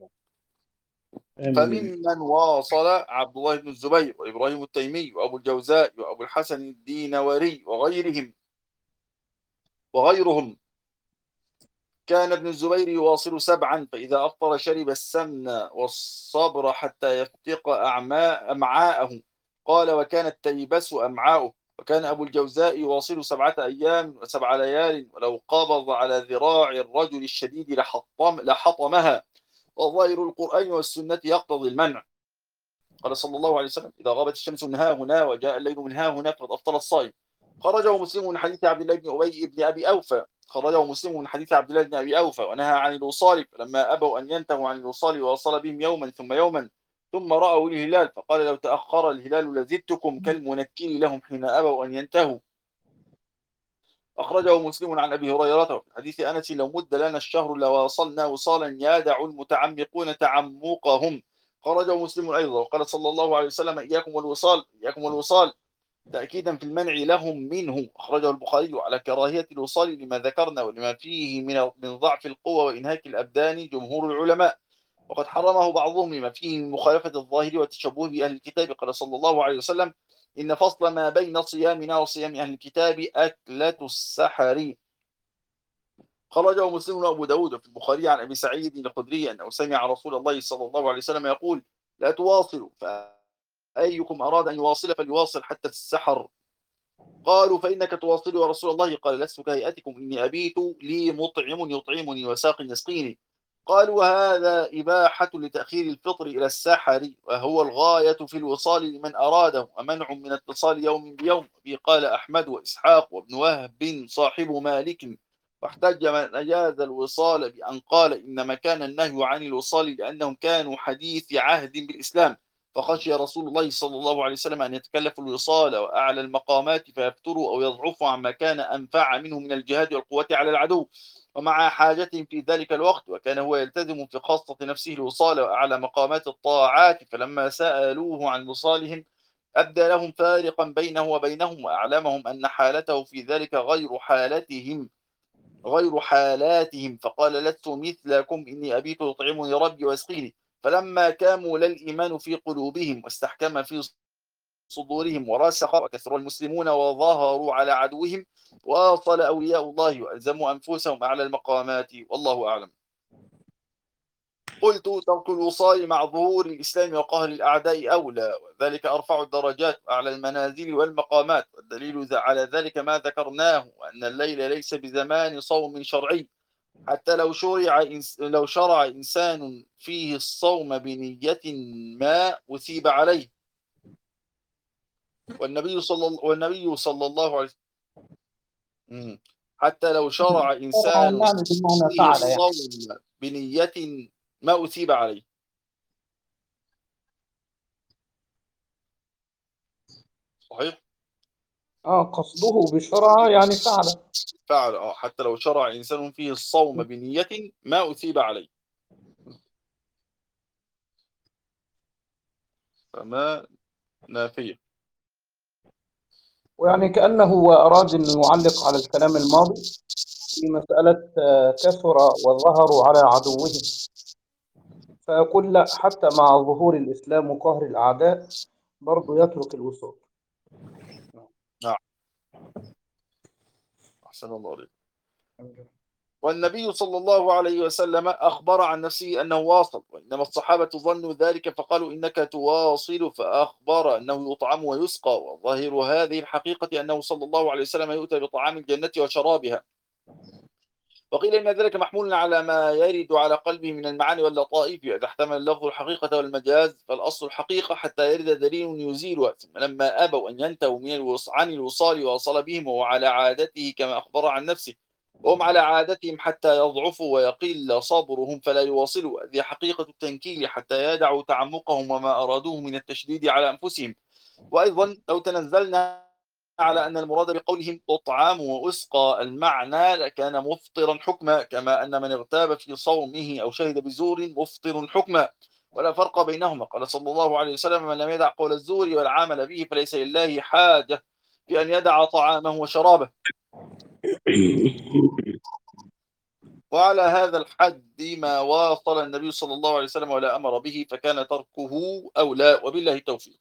آمين. فممن واصل عبد الله بن الزبير وإبراهيم التيمي وأبو الجوزاء وأبو الحسن الدينوري وغيرهم. كان ابن الزبير يواصل 7، فإذا أفطر شرب السمن والصبر حتى يفتق أمعاءه، قال: وكانت تيبس أمعاؤه. وكان أبو الجوزاء يواصل 7 أيام و7 ليال، ولو قبض على ذراع الرجل الشديد لحطمها، وظاهر القرآن والسنة يقتضي المنع. قال صلى الله عليه وسلم: إذا غابت الشمس من ها هنا وجاء الليل من ها هنا فقد أفطر الصائم. خرجه مسلم من حديث عبد الله بن أبي بن أبي أوفى ونهى عن الوصال، فلما أبوا أن ينتهوا عن الوصال ووصل بهم يوما ثم يوما ثم رأوا الهلال، فقال: لو تأخر الهلال لزدتكم كالمنكر لهم حين أبوا أن ينتهوا. أخرجه مسلم عن أبي هريرة في حديث أنس: لو مد لنا الشهر لواصلنا وصالا يدع المتعمقون تعمقهم. خرجه مسلم أيضا. وقال صلى الله عليه وسلم: إياكم والوصال تأكيدا في المنع لهم منه. أخرجه البخاري على كراهية الوصال لما ذكرنا ولما فيه من ضعف القوة وإنهاك الأبدان جمهور العلماء، وقد حرمه بعضهم لما فيه من مخالفة الظاهر والتشبه بأهل الكتاب. قال صلى الله عليه وسلم: إن فصل ما بين صيامنا وصيام أهل الكتاب أكلة السحر. خرجه مسلم وأبو داود في البخاري عن أبي سعيد الخدري أنه سمع رسول الله صلى الله عليه وسلم يقول: لا تواصلوا، فأيكم أراد أن يواصل فليواصل حتى السحر. قالوا: فإنك تواصل يا رسول الله؟ قال: لست كهيئتكم، إني أبيت لي مطعم يطعمني وساق يسقيني. قالوا: هذا إباحة لتأخير الفطر إلى السحر، وهو الغاية في الوصال لمن أراده، ومنع من اتصال يوم بيوم. به قال أحمد وإسحاق وابن وهب صاحب مالك. واحتج من أجاز الوصال بأن قال: إنما كان النهي عن الوصال لأنهم كانوا حديث عهد بالإسلام، فخشي رسول الله صلى الله عليه وسلم أن يتكلفوا الوصال وأعلى المقامات فيفتروا أو يضعفوا عما كان أنفع منه من الجهاد والقوة على العدو، ومع حاجتهم في ذلك الوقت، وكان هو يلتزم في خاصة نفسه الوصال وأعلى مقامات الطاعات، فلما سألوه عن وصالهم أبدى لهم فارقا بينه وبينهم، وأعلمهم أن حالته في ذلك غير حالاتهم، فقال: لست مثلكم، إني أبيت يطعمني ربي ويسقيني. فلما كامل الإيمان في قلوبهم واستحكم في صدورهم ورسخ وكثر المسلمون وظهروا على عدوهم، واصل أولياء الله وألزموا أنفسهم أعلى المقامات، والله أعلم. قلت: ترك الوصال مع ظهور الإسلام وقهر الأعداء أولى، وذلك أرفع الدرجات وأعلى المنازل والمقامات، والدليل على ذلك ما ذكرناه، وأن الليل ليس بزمان صوم شرعي، حتى لو شرع إنسان فيه الصوم بنية ما أثيب عليه. والنبي صلى الله عليه وسلم حتى لو شرع طبعا إنسان يعني بمعنى فيه فعل يعني. الصوم بنية ما أثيب عليه. صحيح؟ قصده بشرع يعني فعل. فعل. حتى لو شرع إنسان فيه الصوم بنية ما أثيب عليه. فما نافية. ويعني كأنه هو أراد أن يعلق على الكلام الماضي في مسألة كثر وظهروا على عدوهم، فيقول لا، حتى مع ظهور الإسلام وقهر الأعداء برضه يترك الوصول. نعم. أحسن الله عليك. والنبي صلى الله عليه وسلم أخبر عن نفسه أنه واصل، وإنما الصحابة ظنوا ذلك فقالوا: إنك تواصل، فأخبر أنه يطعم ويسقى. وظاهر هذه الحقيقة أنه صلى الله عليه وسلم يؤتى بطعام الجنة وشرابها. وقيل إن ذلك محمول على ما يرد على قلبه من المعاني واللطائف، إذا احتمل اللفظ الحقيقة والمجاز فالأصل الحقيقة حتى يرد دليل يزيلها، ثم لما أبوا أن ينتهوا عن الوصال وصل بهم وهو على عادته كما أخبر عن نفسه، وهم على عادتهم حتى يضعفوا ويقل صبرهم فلا يواصلوا، هذه حقيقة التنكيل حتى يدعوا تعمقهم وما أرادوه من التشديد على أنفسهم. وأيضا لو تنزلنا على أن المراد بقولهم تطعام وأسقى المعنى لكان مفطرا حكما، كما أن من اغتاب في صومه أو شهد بزور مفطر حكما، ولا فرق بينهما. قال صلى الله عليه وسلم: من لم يدع قول الزور والعمل به فليس لله حاجة في أن يدع طعامه وشرابه. وعلى هذا الحد ما واصل النبي صلى الله عليه وسلم ولا أمر به فكان تركه أولى، وبالله التوفيق.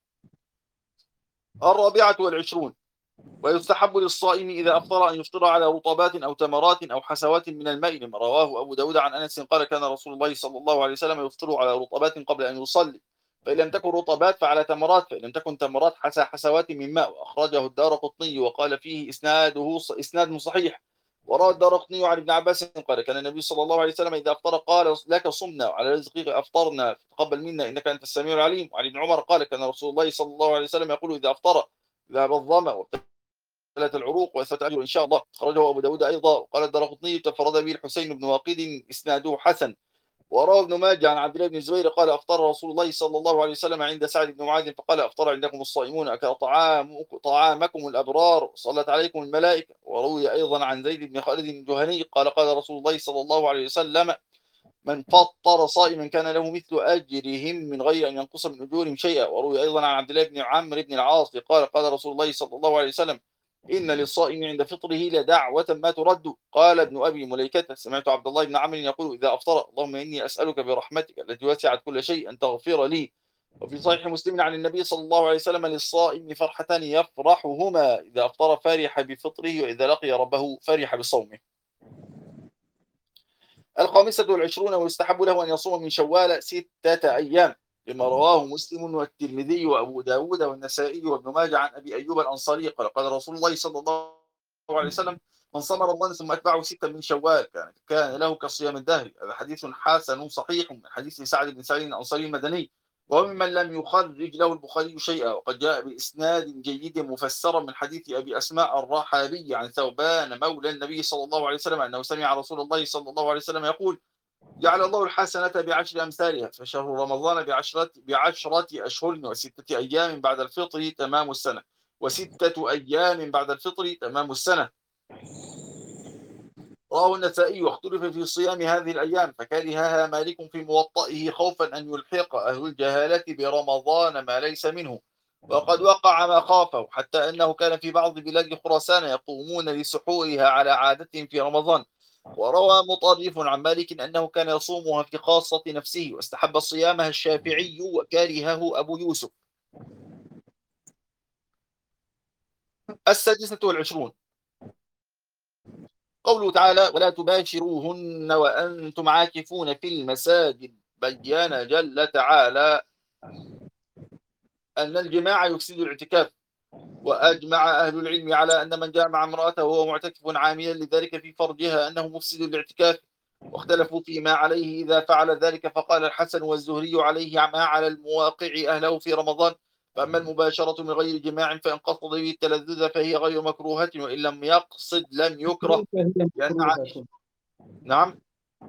24. ويستحب للصائم إذا أفطر أن يفطر على رطبات أو تمرات أو حسوات من الماء، لما رواه أبو داود عن أنس قال: كان رسول الله صلى الله عليه وسلم يفطر على رطبات قبل أن يصلي، فإن لم تكن رطبات فعلى تمرات، فإن لم تكن تمرات حسوات من ماء. وأخرجه الدارقطني وقال فيه إسناد صحيح. وروى الدارقطني عن ابن عباس قال: كان النبي صلى الله عليه وسلم إذا أفطر قال: لك صمنا وعلى رزقك أفطرنا فتقبل منا إنك أنت السميع العليم. وعن ابن عمر قال: كان رسول الله صلى الله عليه وسلم يقول إذا أفطر: ذهب الظمأ ثلاث العروق وثبت أجر إن شاء الله. خرجه أبو داود أيضا. وقال الدارقطني: تفرد به الحسين بن واقد إسناده حسن. وروى ابن ماجه عن عبد الله بن الزبير قال: أفطر رسول الله صلى الله عليه وسلم عند سعد بن معاذ فقال: أفطر عندكم الصائمون أكل طعامكم الأبرار صلت عليكم الملائكة. وروي أيضا عن زيد بن خالد الجهني قال: قال رسول الله صلى الله عليه وسلم: من فطر صائما كان له مثل أجرهم من غير أن ينقص من أجورهم شيئا. وروي أيضا عن عبد الله بن عمرو بن العاص قال: قال رسول الله صلى الله عليه وسلم: إن للصائم عند فطره لدعوة ما ترد. قال ابن أبي مليكة: سمعت عبد الله بن عمرو يقول إذا أفطر: اللهم إني أسألك برحمتك التي وسعت كل شيء أن تغفر لي. وفي صحيح مسلم عن النبي صلى الله عليه وسلم: للصائم فرحتان يفرحهما، إذا أفطر فرح بفطره، وإذا لقي ربه فرح بصومه. 25. ويستحب له أن يصوم من شوال 6 أيام، لما رواه مسلم والترمذي وأبو داود والنسائي وابن ماجه عن أبي أيوب الأنصاري قال: قال رسول الله صلى الله عليه وسلم: من صام رمضان ثم أتبعه 6 من شوال كان له كصيام الدهر. هذا حديث حسن صحيح من حديث سعد بن سعيد الأنصاري المدني، وممن لم يخرج له البخاري شيئا، وقد جاء بإسناد جيد مفسرا من حديث أبي أسماء الرحابي عن ثوبان مولى النبي صلى الله عليه وسلم أنه سمع رسول الله صلى الله عليه وسلم يقول: جعل الله الحسنة ب10 أمثالها، فشهر رمضان ب10 أشهر و6 أيام بعد الفطر تمام السنة، و6 أيام بعد الفطر تمام السنة. رواه النسائي. واختلف في صيام هذه الأيام فكرهها مالك في موطئه خوفا أن يلحق أهل الجهالة برمضان ما ليس منه، وقد وقع ما خافه، حتى أنه كان في بعض بلاد خراسان يقومون لسحورها على عادتهم في رمضان. وروى مطرف عن مالك أنه كان يصومها في خاصة نفسه، واستحب صيامها الشافعي وكرهه أبو يوسف. 26. قوله تعالى: ولا تباشروهن وأنتم عاكفون في المساجد، بين جل تعالى أن الجماع يفسد الاعتكاف. وأجمع أهل العلم على أن من جامع امرأته وهو معتكف عاملا لذلك في فرجها أنه مفسد الاعتكاف، واختلفوا فيما عليه إذا فعل ذلك، فقال الحسن والزهري عليه ما على المواقع أهله في رمضان، فأما المباشرة من غير جماع فإن قصد به التلذذ فهي غير مكروهة، وإن لم يقصد لم يكره. هي لأن مكروهة. نعم.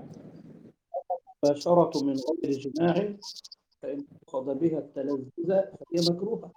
مباشرة من غير جماع فإن قصد بها التلذذ فهي مكروهة.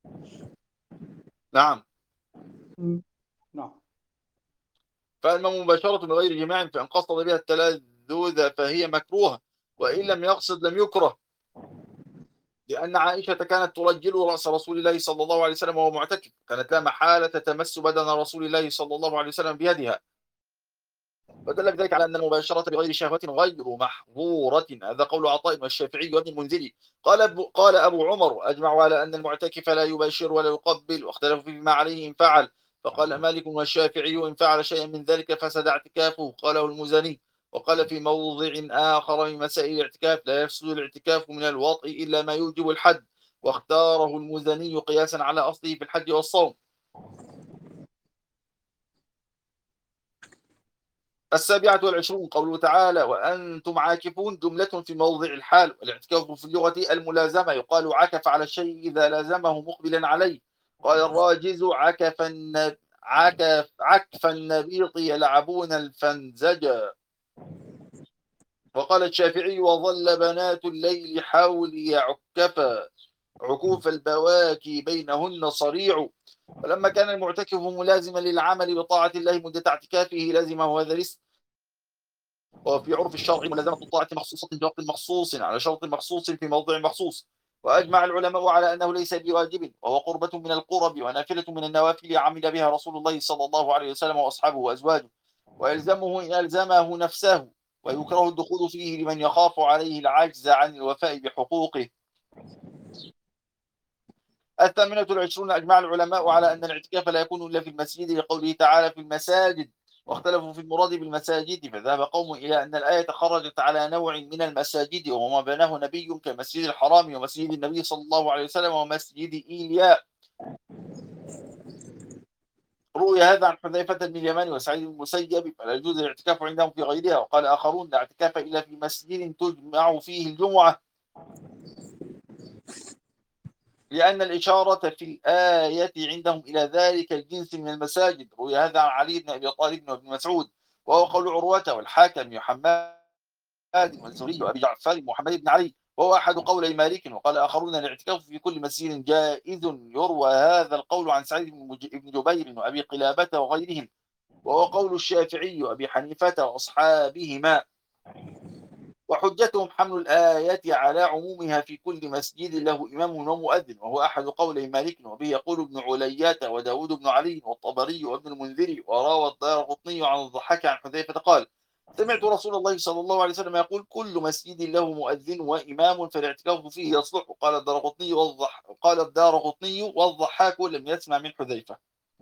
نعم. نعم. فأما مباشرة من غير جماع فإن قصد بها التلذذ فهي مكروهة، وإن لم يقصد لم يكره. لأن عائشة كانت ترجل رأس رسول الله صلى الله عليه وسلم وهو معتكف، كانت لا محالة تمس بدن رسول الله صلى الله عليه وسلم بيدها، فدل بذلك على أن المباشرة بغير شهوة غير محظورة. هذا قول عطاء والشافعي وابن المنذري. قال أبو عمر: أجمعوا على أن المعتكف لا يباشر ولا يقبل، واختلفوا فيما عليه إن فعل، فقال مالك والشافعي: إن فعل شيئا من ذلك فسد اعتكافه. قاله المزني. وقال في موضع آخر من مسائل الاعتكاف: لا يفسد الاعتكاف من الوطء إلا ما يوجب الحد، واختاره المزني قياسا على أصله في الحج والصوم. 27 قوله تعالى وأنتم عاكفون جملة في موضع الحال. والاعتكاف في اللغة الملازمة، يقال عكف على الشيء إذا لازمه مقبلا عليه. قال الراجز عكف النبيط يلعبون الفنزجة. وقال الشافعي وظل بنات الليل حولي عكفا عكوف البواكي بينهن صريع. فلما كان المعتكف ملازما للعمل بطاعة الله مدة اعتكافه لازمه هذا الاسم. وفي عرف الشرع ملازمة الطاعة مخصوصة بوقت مخصوص على شرط مخصوص في موضع مخصوص. وأجمع العلماء على أنه ليس بواجب، وهو قربة من القرب ونافلة من النوافل عمل بها رسول الله صلى الله عليه وسلم وأصحابه وأزواجه، ويلزمه إن ألزمه نفسه، ويكره الدخول فيه لمن يخاف عليه العجز عن الوفاء بحقوقه. 28 أجمع العلماء على أن الاعتكاف لا يكون إلا في المسجد لقوله تعالى في المساجد، واختلفوا في المراد بالمساجد، فذهب قوم إلى أن الآية خرجت على نوع من المساجد وهو ما بناه نبي كمسجد الحرام ومسجد النبي صلى الله عليه وسلم ومسجد إيلياء. روي هذا عن حذيفة بن اليمان وسعيد بن المسيب، فلا يجوز الاعتكاف عندهم في غيرها. وقال آخرون لا اعتكاف إلا في مسجد تجمع فيه الجمعة، لأن الإشارة في الآية عندهم إلى ذلك الجنس من المساجد. روي هذا عن علي بن أبي طالب وابن مسعود، وهو قول عروة والحاكم وحماد والزهري وأبي جعفر محمد بن علي، وهو أحد قولي مالك. وقال آخرون الاعتكاف في كل مسجد جائز. يروى هذا القول عن سعيد بن جبير وأبي قلابة وغيرهم، وهو قول الشافعي وأبي حنيفة وأصحابهما. وحجتهم حمل الآية على عمومها في كل مسجد له إمام ومؤذن، وهو أحد قولي مالك، وبه يقول ابن عليات وداود بن علي والطبري وابن المنذر. وراوى الدارقطني عن الضحاك عن حذيفة قال سمعت رسول الله صلى الله عليه وسلم يقول كل مسجد له مؤذن وإمام فالاعتكاف فيه يصلح. قال الدارقطني والضحاك لم يسمع من حذيفة.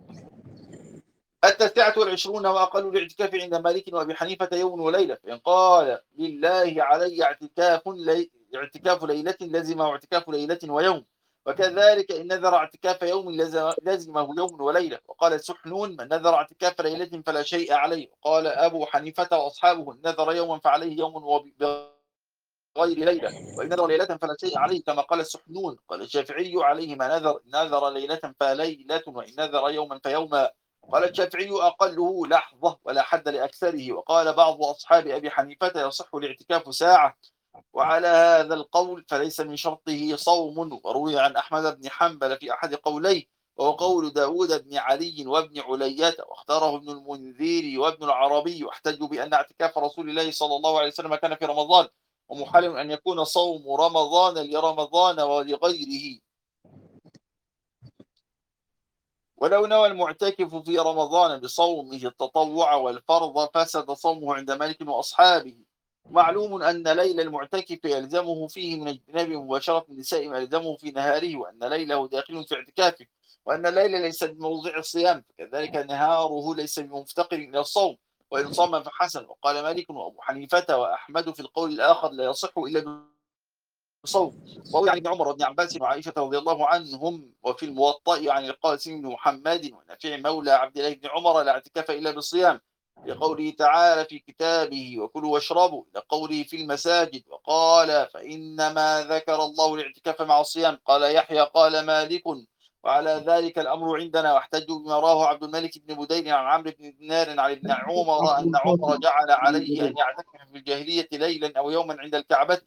29 وأقل الاعتكاف عند مالك وأبي حنيفة يوم وليلة، فإن قال لله علي اعتكاف ليلة لزمه اعتكاف ليلة ويوم، وكذلك إن نذر اعتكاف يوم لزمه يوم وليلة. وقال سحنون من نذر اعتكاف ليلة فلا شيء عليه. وقال أبو حنيفة وأصحابه نذر يوما فعليه يوم غير ليلة، وإن نذر ليلة فلا شيء عليه كما قال السحنون. قال الشافعي عليه ما نذر ليلة فليلة، وإن نذر يوما فيوما. قال الشافعي أقله لحظة ولا حد لأكثره. وقال بعض أصحاب أبي حنيفة يصح الاعتكاف ساعة، وعلى هذا القول فليس من شرطه صوم. وروي عن أحمد بن حنبل في أحد قوليه، وهو قول داود بن علي وابن عليات، واختاره ابن المنذير وابن العربي، واحتجوا بأن اعتكاف رسول الله صلى الله عليه وسلم كان في رمضان، ومحال أن يكون صوم رمضان لرمضان ولغيره. ولو نوى المعتكف في رمضان بصومه التطوع والفرض فسد صومه عند مالك وأصحابه. معلوم أن ليل المعتكف يلزمه فيه من اجتناب مباشرة النساء ما يلزمه في نهاره، وأن ليله داخل في اعتكافه، وأن الليل ليس بموضع الصيام، فكذلك نهاره ليس بمفتقر إلى الصوم، وإن صام فحسن. وقال مالك وأبو حنيفة وأحمد في القول الآخر لا يصح إلا بصوم. وروي عن ابن عمر وابن عباس وعائشة رضي الله عنهم، وفي الموطأ عن القاسم بن محمد ونافع مولى عبد الله بن عمر لا اعتكاف إلا بالصيام، لقوله تعالى في كتابه وكلوا واشربوا، إلى قوله في المساجد. وقال فإنما ذكر الله الاعتكاف مع الصيام. قال يحيى قال مالك وعلى ذلك الأمر عندنا. واحتجوا بما راه عبد الملك بن بدين عن عمرو بن دينار عن ابن عمر أن عمر جعل عليه أن يعتكف في الجاهلية ليلا أو يوما عند الكعبة،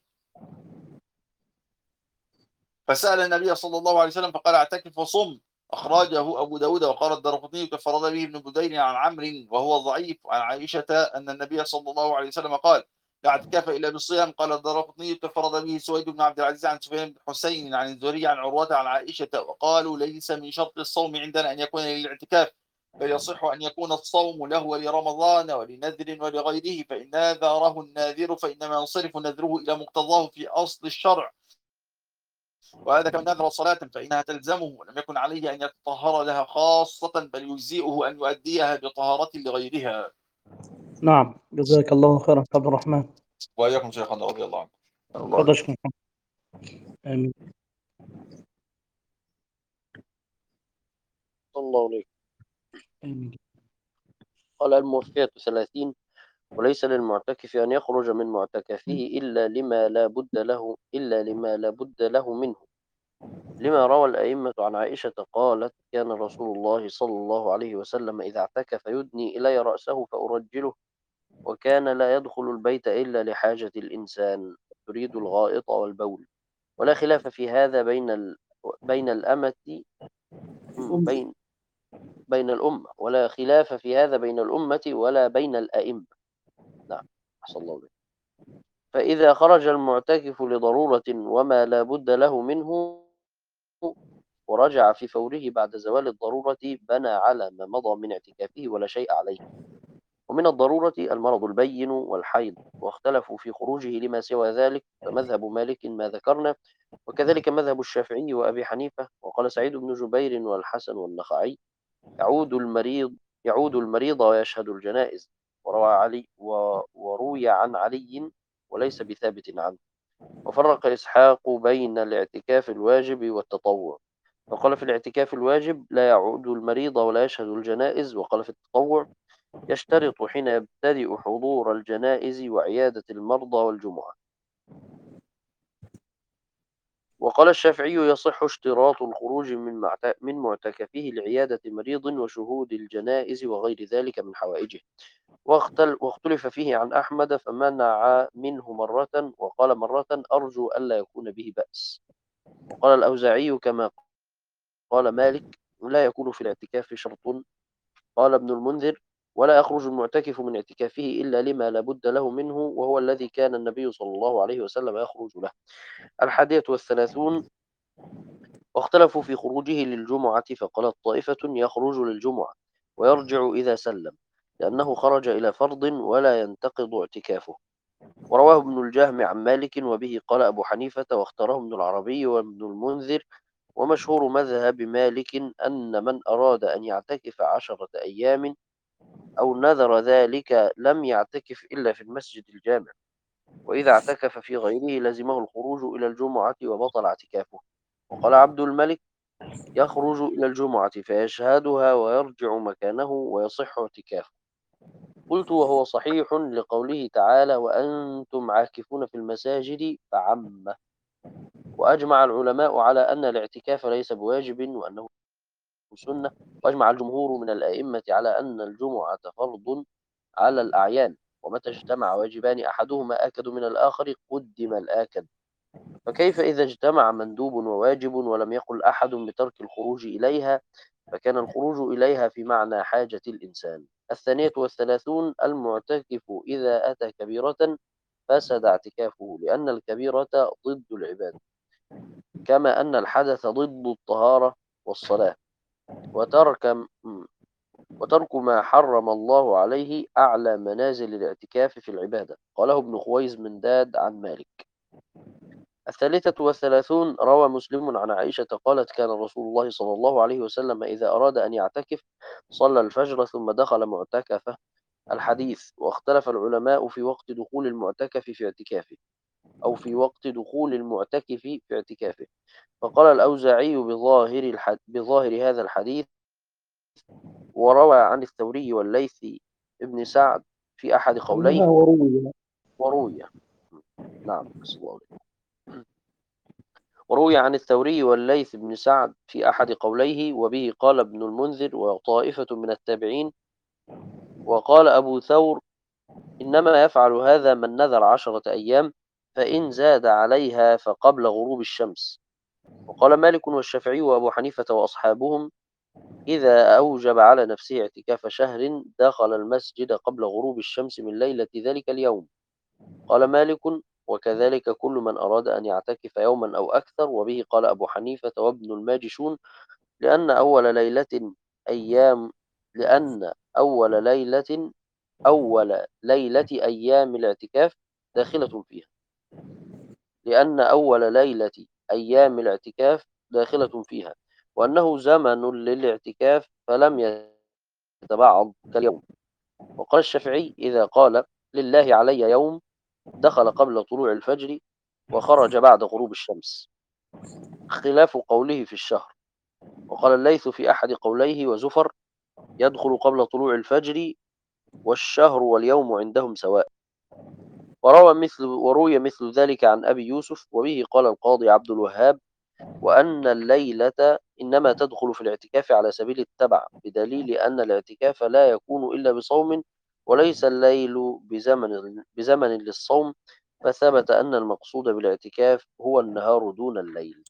فسأل النبي صلى الله عليه وسلم فقال اعتكف وصم. أخرجه أبو داود. وقال الدارقطني كفرد به ابن بدين عن عمرو وهو ضعيف، عن عائشة أن النبي صلى الله عليه وسلم قال لا اعتكاف إلا بالصيام. قال الدارقطني كفرد به سويد بن عبد العزيز عن سفيان بن حسين عن الزهري عن عروة عن عائشة، وقالوا ليس من شرط الصوم عندنا أن يكون للاعتكاف، بل يصح أن يكون الصوم له ولرمضان ولنذر ولغيره، فإن نذره الناذر فإنما ينصرف نذره إلى مقتضاه في أصل الشرع. وهذا كمن نذر صلاة فإنها تلزمه ولم يكن عليه أن يتطهر لها خاصة، بل يجزئه أن يؤديها بطهارة لغيرها. نعم، جزاك الله خيرا عبد الرحمن. وإياكم شيخنا رضي الله عنه. تفضل شكرا. آمين. الله عليك. آمين. قال الموفية 30 وليس للمعتكف أن يخرج من معتكفه إلا لما لا بد له منه، لما روى الأئمة عن عائشة قالت: كان رسول الله صلى الله عليه وسلم إذا اعتكف يدني إلي رأسه فأرجله، وكان لا يدخل البيت إلا لحاجة الإنسان تريد الغائط والبول. ولا خلاف في هذا بين الأمة الأم. بين بين الأمة، ولا خلاف في هذا بين الأمة ولا بين الأئمة. نعم. أحسن الله إليك. فإذا خرج المعتكف لضرورة وما لا بد له منه ورجع في فوره بعد زوال الضرورة، بنى على ما مضى من اعتكافه ولا شيء عليه. ومن الضرورة المرض البين والحيض، واختلفوا في خروجه لما سوى ذلك، فمذهب مالك ما ذكرنا، وكذلك مذهب الشافعي وأبي حنيفة. وقال سعيد بن جبير والحسن والنخعي: يعود المريض يعود المريض ويشهد الجنائز. وروي عن علي وليس بثابت عنه. وفرق إسحاق بين الاعتكاف الواجب والتطوع، فقال في الاعتكاف الواجب لا يعود المريض ولا يشهد الجنائز، وقال في التطوع يشترط حين يبتدئ حضور الجنائز وعيادة المرضى والجمعة. وقال الشافعي يصح اشتراط الخروج من معتكفه لعيادة مريض وشهود الجنائز وغير ذلك من حوائجه. واختلف فيه عن أحمد، فمنع منه مرة، وقال مرة أرجو ألا يكون به بأس. وقال الأوزاعي كما قال مالك: لا يكون في الاعتكاف شرط. قال ابن المنذر: ولا يخرج المعتكف من اعتكافه إلا لما لا بد له منه، وهو الذي كان النبي صلى الله عليه وسلم يخرج له. 31. واختلفوا في خروجه للجمعة، فقالت طائفة: يخرج للجمعة ويرجع إذا سلم، لأنه خرج إلى فرض ولا ينتقض اعتكافه. ورواه ابن الجهم عن مالك، وبه قال أبو حنيفة، واختاره ابن العربي وابن المنذر. ومشهور مذهب مالك أن من أراد أن يعتكف 10 أيام أو نذر ذلك لم يعتكف إلا في المسجد الجامع، وإذا اعتكف في غيره لزمه الخروج إلى الجمعة وبطل اعتكافه. وقال عبد الملك: يخرج إلى الجمعة فيشهدها ويرجع مكانه ويصح اعتكافه. قلت: وهو صحيح لقوله تعالى: وأنتم عاكفون في المساجد، فعم. وأجمع العلماء على أن الاعتكاف ليس بواجب وأنه سنة. وأجمع الجمهور من الأئمة على أن الجمعة فرض على الأعيان، ومتى اجتمع واجبان أحدهما آكد من الآخر قدم الآكد. فكيف إذا اجتمع مندوب وواجب ولم يقل أحد بترك الخروج إليها، فكان الخروج إليها في معنى حاجة الإنسان. 32. المعتكف إذا أتى كبيرة فسد اعتكافه، لأن الكبيرة ضد العبادة، كما أن الحدث ضد الطهارة والصلاة. وترك وترك ما حرم الله عليه أعلى منازل الاعتكاف في العبادة. قاله ابن خويز من داد عن مالك. 33. روى مسلم عن عائشة قالت: كان رسول الله صلى الله عليه وسلم إذا أراد أن يعتكف صلى الفجر ثم دخل معتكفه. الحديث. واختلف العلماء في وقت دخول المعتكف في اعتكافه، أو في وقت دخول المعتكف في اعتكافه. فقال الأوزاعي بظاهر هذا الحديث. وروى عن الثوري والليث ابن سعد في أحد خليها قوليه. وروي. وروي نعم أحسن الله عليك. وروي عن الثوري والليث بن سعد في أحد قوليه، وبه قال ابن المنذر وطائفة من التابعين. وقال أبو ثور: إنما يفعل هذا من نذر 10 أيام، فإن زاد عليها فقبل غروب الشمس. وقال مالك والشافعي وأبو حنيفة وأصحابهم: إذا أوجب على نفسه اعتكاف شهر دخل المسجد قبل غروب الشمس من ليلة ذلك اليوم. قال مالك: وكذلك كل من أراد أن يعتكف يوما أو أكثر. وبه قال أبو حنيفة وابن الماجشون: لأن أول ليلة أيام لأن أول ليلة أيام الاعتكاف داخلة فيها لأن أول ليلة أيام الاعتكاف داخلة فيها، وأنه زمن للاعتكاف فلم يتبعض كاليوم. وقال الشافعي: إذا قال لله علي يوم دخل قبل طلوع الفجر وخرج بعد غروب الشمس، خلاف قوله في الشهر. وقال الليث في أحد قوليه وزفر: يدخل قبل طلوع الفجر والشهر واليوم عندهم سواء. وروي مثل ذلك عن أبي يوسف، وبه قال القاضي عبد الوهاب: وأن الليلة إنما تدخل في الاعتكاف على سبيل التبع، بدليل أن الاعتكاف لا يكون إلا بصوم، وليس الليل بزمن للصوم، فثبت أن المقصود بالاعتكاف هو النهار دون الليل.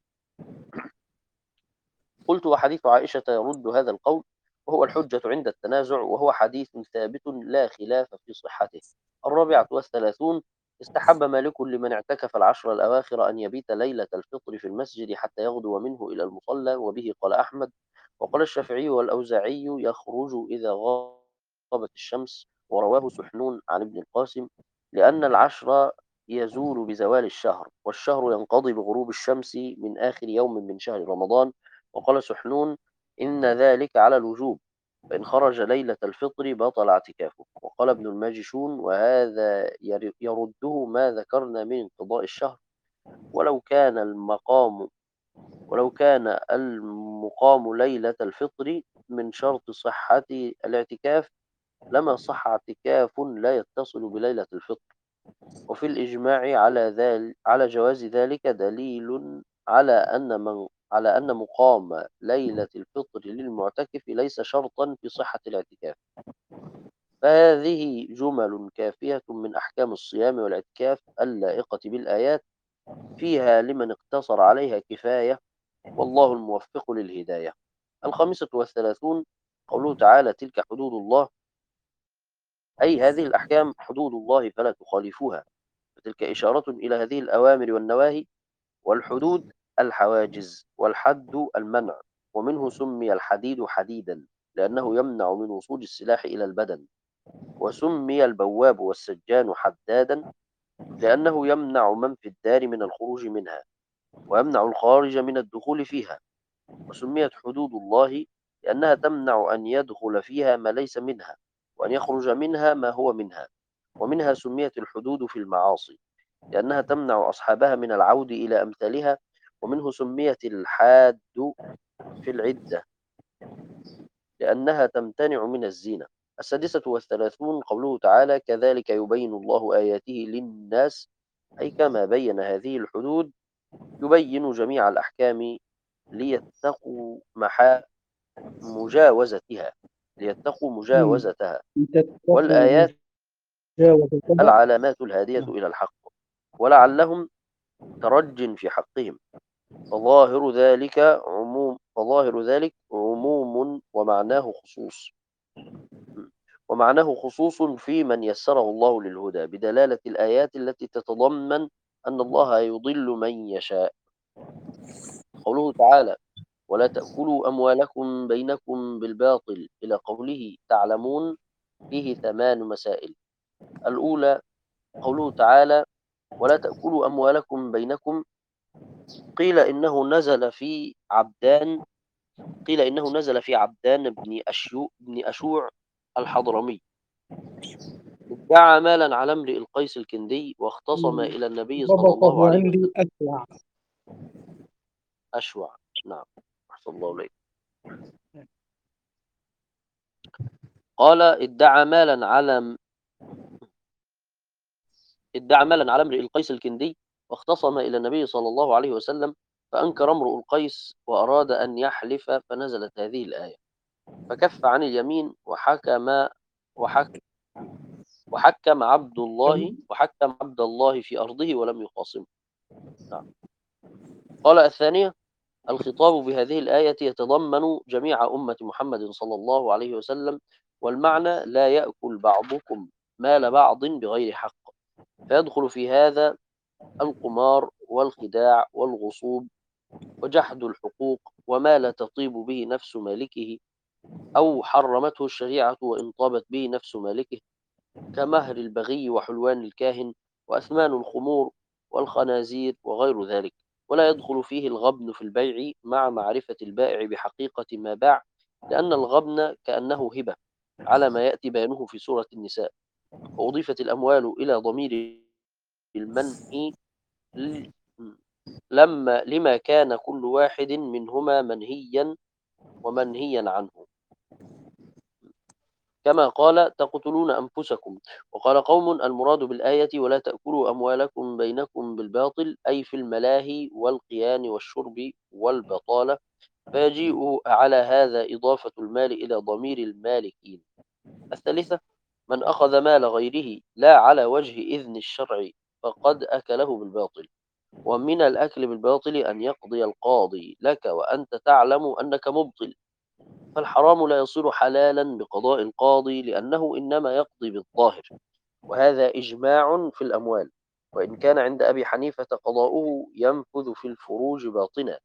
قلت: وحديث عائشة يرد هذا القول، وهو الحجة عند التنازع، وهو حديث ثابت لا خلاف في صحته. 34. استحب مالك لمن اعتكف العشر الأواخر أن يبيت ليلة الفطر في المسجد حتى يغدو منه إلى المصلى، وبه قال أحمد. وقال الشافعي والأوزاعي: يخرج إذا غابت الشمس. ورواه سحنون عن ابن القاسم: لأن العشر يزول بزوال الشهر، والشهر ينقضي بغروب الشمس من آخر يوم من شهر رمضان. وقال سحنون: إن ذلك على الوجوب، فإن خرج ليلة الفطر بطل اعتكافه. وقال ابن الماجشون: وهذا يرده ما ذكرنا من انقضاء الشهر، ولو كان المقام ولو كان المقام ليلة الفطر من شرط صحة الاعتكاف، لما صح اعتكاف لا يتصل بليلة الفطر. وفي الإجماع على جواز ذلك دليل على أن مقام ليلة الفطر للمعتكف ليس شرطا في صحة الاعتكاف. فهذه جمل كافية من أحكام الصيام والاعتكاف اللائقة بالآيات، فيها لمن اقتصر عليها كفاية، والله الموفق للهداية. 35. قوله تعالى: تلك حدود الله، أي هذه الأحكام حدود الله فلا تخالفوها. فتلك إشارة إلى هذه الأوامر والنواهي. والحدود الحواجز، والحد المنع، ومنه سمي الحديد حديدا لأنه يمنع من وصول السلاح إلى البدن. وسمي البواب والسجان حدادا لأنه يمنع من في الدار من الخروج منها، ويمنع الخارج من الدخول فيها. وسميت حدود الله لأنها تمنع أن يدخل فيها ما ليس منها، وأن يخرج منها ما هو منها. ومنها سميت الحدود في المعاصي لأنها تمنع أصحابها من العود إلى أمثالها. ومنه سميت الحاد في العدة لأنها تمتنع من الزينة. 36. قوله تعالى: كذلك يبين الله آياته للناس، أي كما بين هذه الحدود يبين جميع الأحكام ليتقوا مجاوزتها ليتقوا مم. مجاوزتها. تتقوا والآيات مجاوزتها. العلامات الهادية نعم. إلى الحق، ولعلهم ترج في حقهم. فظاهر ذلك عموم ومعناه خصوص في من يسره الله للهدى، بدلالة الآيات التي تتضمن أن الله يضل من يشاء. قوله تعالى: ولا تأكلوا أموالكم بينكم بالباطل، إلى قوله تعلمون، فيه 8 مسائل. الأولى: قوله تعالى: ولا تأكلوا أموالكم بينكم، قيل إنه نزل في عبدان قيل إنه نزل في عبدان بن أشوع الحضرمي، ادعى مالا على امرئ القيس الكندي، واختصم مم. إلى النبي صلى الله ضبطه عليه عندي وسلم. أسرع. أشوع، نعم، أحسن الله إليك. قال: ادعى مالا على امرئ القيس الكندي، واختصم إلى النبي صلى الله عليه وسلم، فأنكر امرؤ القيس وأراد أن يحلف، فنزلت هذه الآية: فكف عن اليمين وحكم عبد الله في أرضه ولم يخاصمه. نعم. قال: الثانية: الخطاب بهذه الآية يتضمن جميع أمة محمد صلى الله عليه وسلم، والمعنى: لا يأكل بعضكم مال بعض بغير حق. فيدخل في هذا القمار والخداع والغصوب وجحد الحقوق، وما لا تطيب به نفس مالكه أو حرمته الشريعة وإن طابت به نفس مالكه، كمهر البغي وحلوان الكاهن وأثمان الخمور والخنازير وغير ذلك. ولا يدخل فيه الغبن في البيع مع معرفة البائع بحقيقة ما باع، لأن الغبن كأنه هبة، على ما يأتي بيانه في سورة النساء. وأضيفت الأموال إلى ضمير المنع ل- لما كان كل واحد منهما منهيا ومنهيا عنه. كما قال تقتلون أنفسكم. وقال قوم المراد بالآية ولا تأكلوا أموالكم بينكم بالباطل أي في الملاهي والقيان والشرب والبطالة، فيجيء على هذا إضافة المال إلى ضمير المالكين. الثالثة من أخذ مال غيره لا على وجه إذن الشرع فقد أكله بالباطل. ومن الأكل بالباطل أن يقضي القاضي لك وأنت تعلم أنك مبطل، فالحرام لا يصير حلالا بقضاء القاضي لأنه إنما يقضي بالظاهر، وهذا إجماع في الأموال، وإن كان عند أبي حنيفة قضاؤه ينفذ في الفروج باطنا.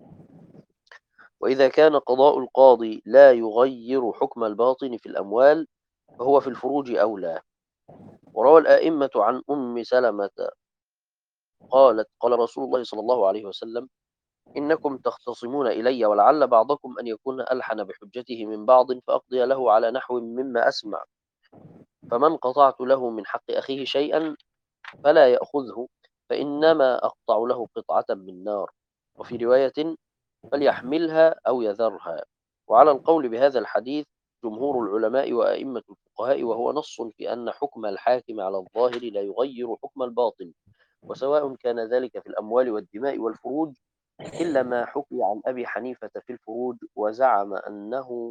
وإذا كان قضاء القاضي لا يغير حكم الباطن في الأموال فهو في الفروج أولى. وروى الآئمة عن أم سلمة قالت قال رسول الله صلى الله عليه وسلم إنكم تختصمون إلي ولعل بعضكم أن يكون ألحن بحجته من بعض فأقضي له على نحو مما أسمع، فمن قطعت له من حق أخيه شيئا فلا يأخذه فإنما أقطع له قطعة من نار، وفي رواية فليحملها أو يذرها. وعلى القول بهذا الحديث جمهور العلماء وأئمة الفقهاء، وهو نص في أن حكم الحاكم على الظاهر لا يغير حكم الباطن، وسواء كان ذلك في الأموال والدماء والفروج، إلا ما حكي عن أبي حنيفة في الفروج، وزعم أنه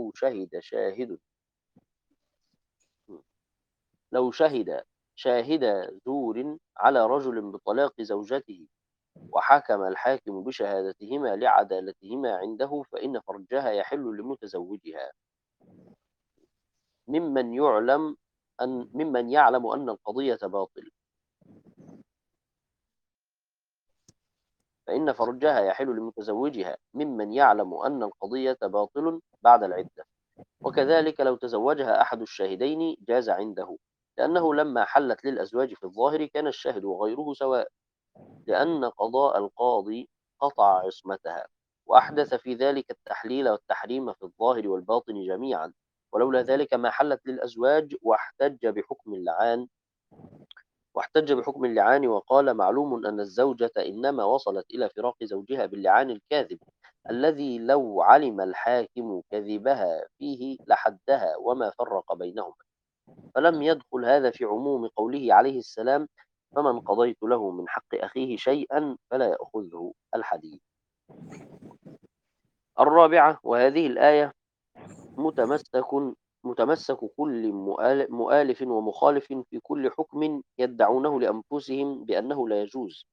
لو شهد زور على رجل بطلاق زوجته وحكم الحاكم بشهادتهما لعدالتهما عنده فإن فرجها يحل لمتزوجها، ممن يعلم أن القضية باطل، فإن فرجها يحل لمتزوجها ممن يعلم أن القضية باطل بعد العدة. وكذلك لو تزوجها أحد الشاهدين جاز عنده، لأنه لما حلت للأزواج في الظاهر كان الشاهد وغيره سواء، لأن قضاء القاضي قطع عصمتها، وأحدث في ذلك التحليل والتحريم في الظاهر والباطن جميعا، ولولا ذلك ما حلت للأزواج واحتج بحكم اللعان وقال معلوم أن الزوجة إنما وصلت إلى فراق زوجها باللعان الكاذب الذي لو علم الحاكم كذبها فيه لحدها وما فرق بينهما، فلم يدخل هذا في عموم قوله عليه السلام فمن قضيت له من حق أخيه شيئا فلا يأخذه الحديث. الرابعة وهذه الآية متمسك متمسك كل مؤالف ومخالف في كل حكم يدعونه لأنفسهم بأنه لا يجوز،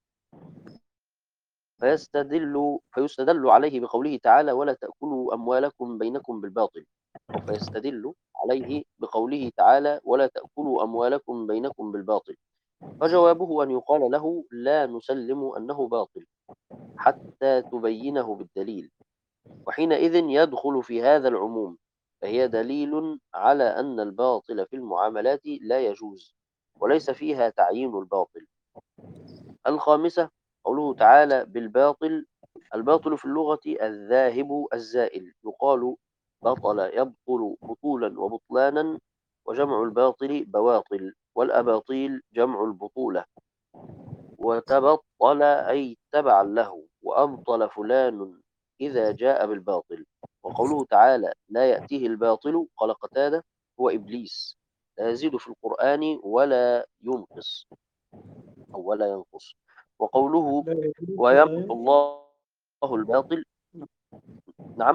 فيستدل عليه بقوله تعالى ولا تأكلوا أموالكم بينكم بالباطل، أو فيستدل عليه بقوله تعالى ولا تأكلوا أموالكم بينكم بالباطل، فجوابه أن يقال له لا نسلم أنه باطل حتى تبينه بالدليل، وحينئذ يدخل في هذا العموم، فهي دليل على أن الباطل في المعاملات لا يجوز وليس فيها تعيين الباطل. الخامسة قوله تعالى بالباطل، الباطل في اللغة الذاهب الزائل، يقال بطل يبطل بطولا وبطلانا، وجمع الباطل بواطل، والأباطيل جمع البطولة، وتبطل أي تبعا له، وأبطل فلان إذا جاء بالباطل. وقوله تعالى لا يأتيه الباطل قال قتادة هو إبليس، لا يزيد في القرآن ولا ينقص أو ولا ينقص. وقوله لا يجوز ويمحو الآية. الله الباطل، نعم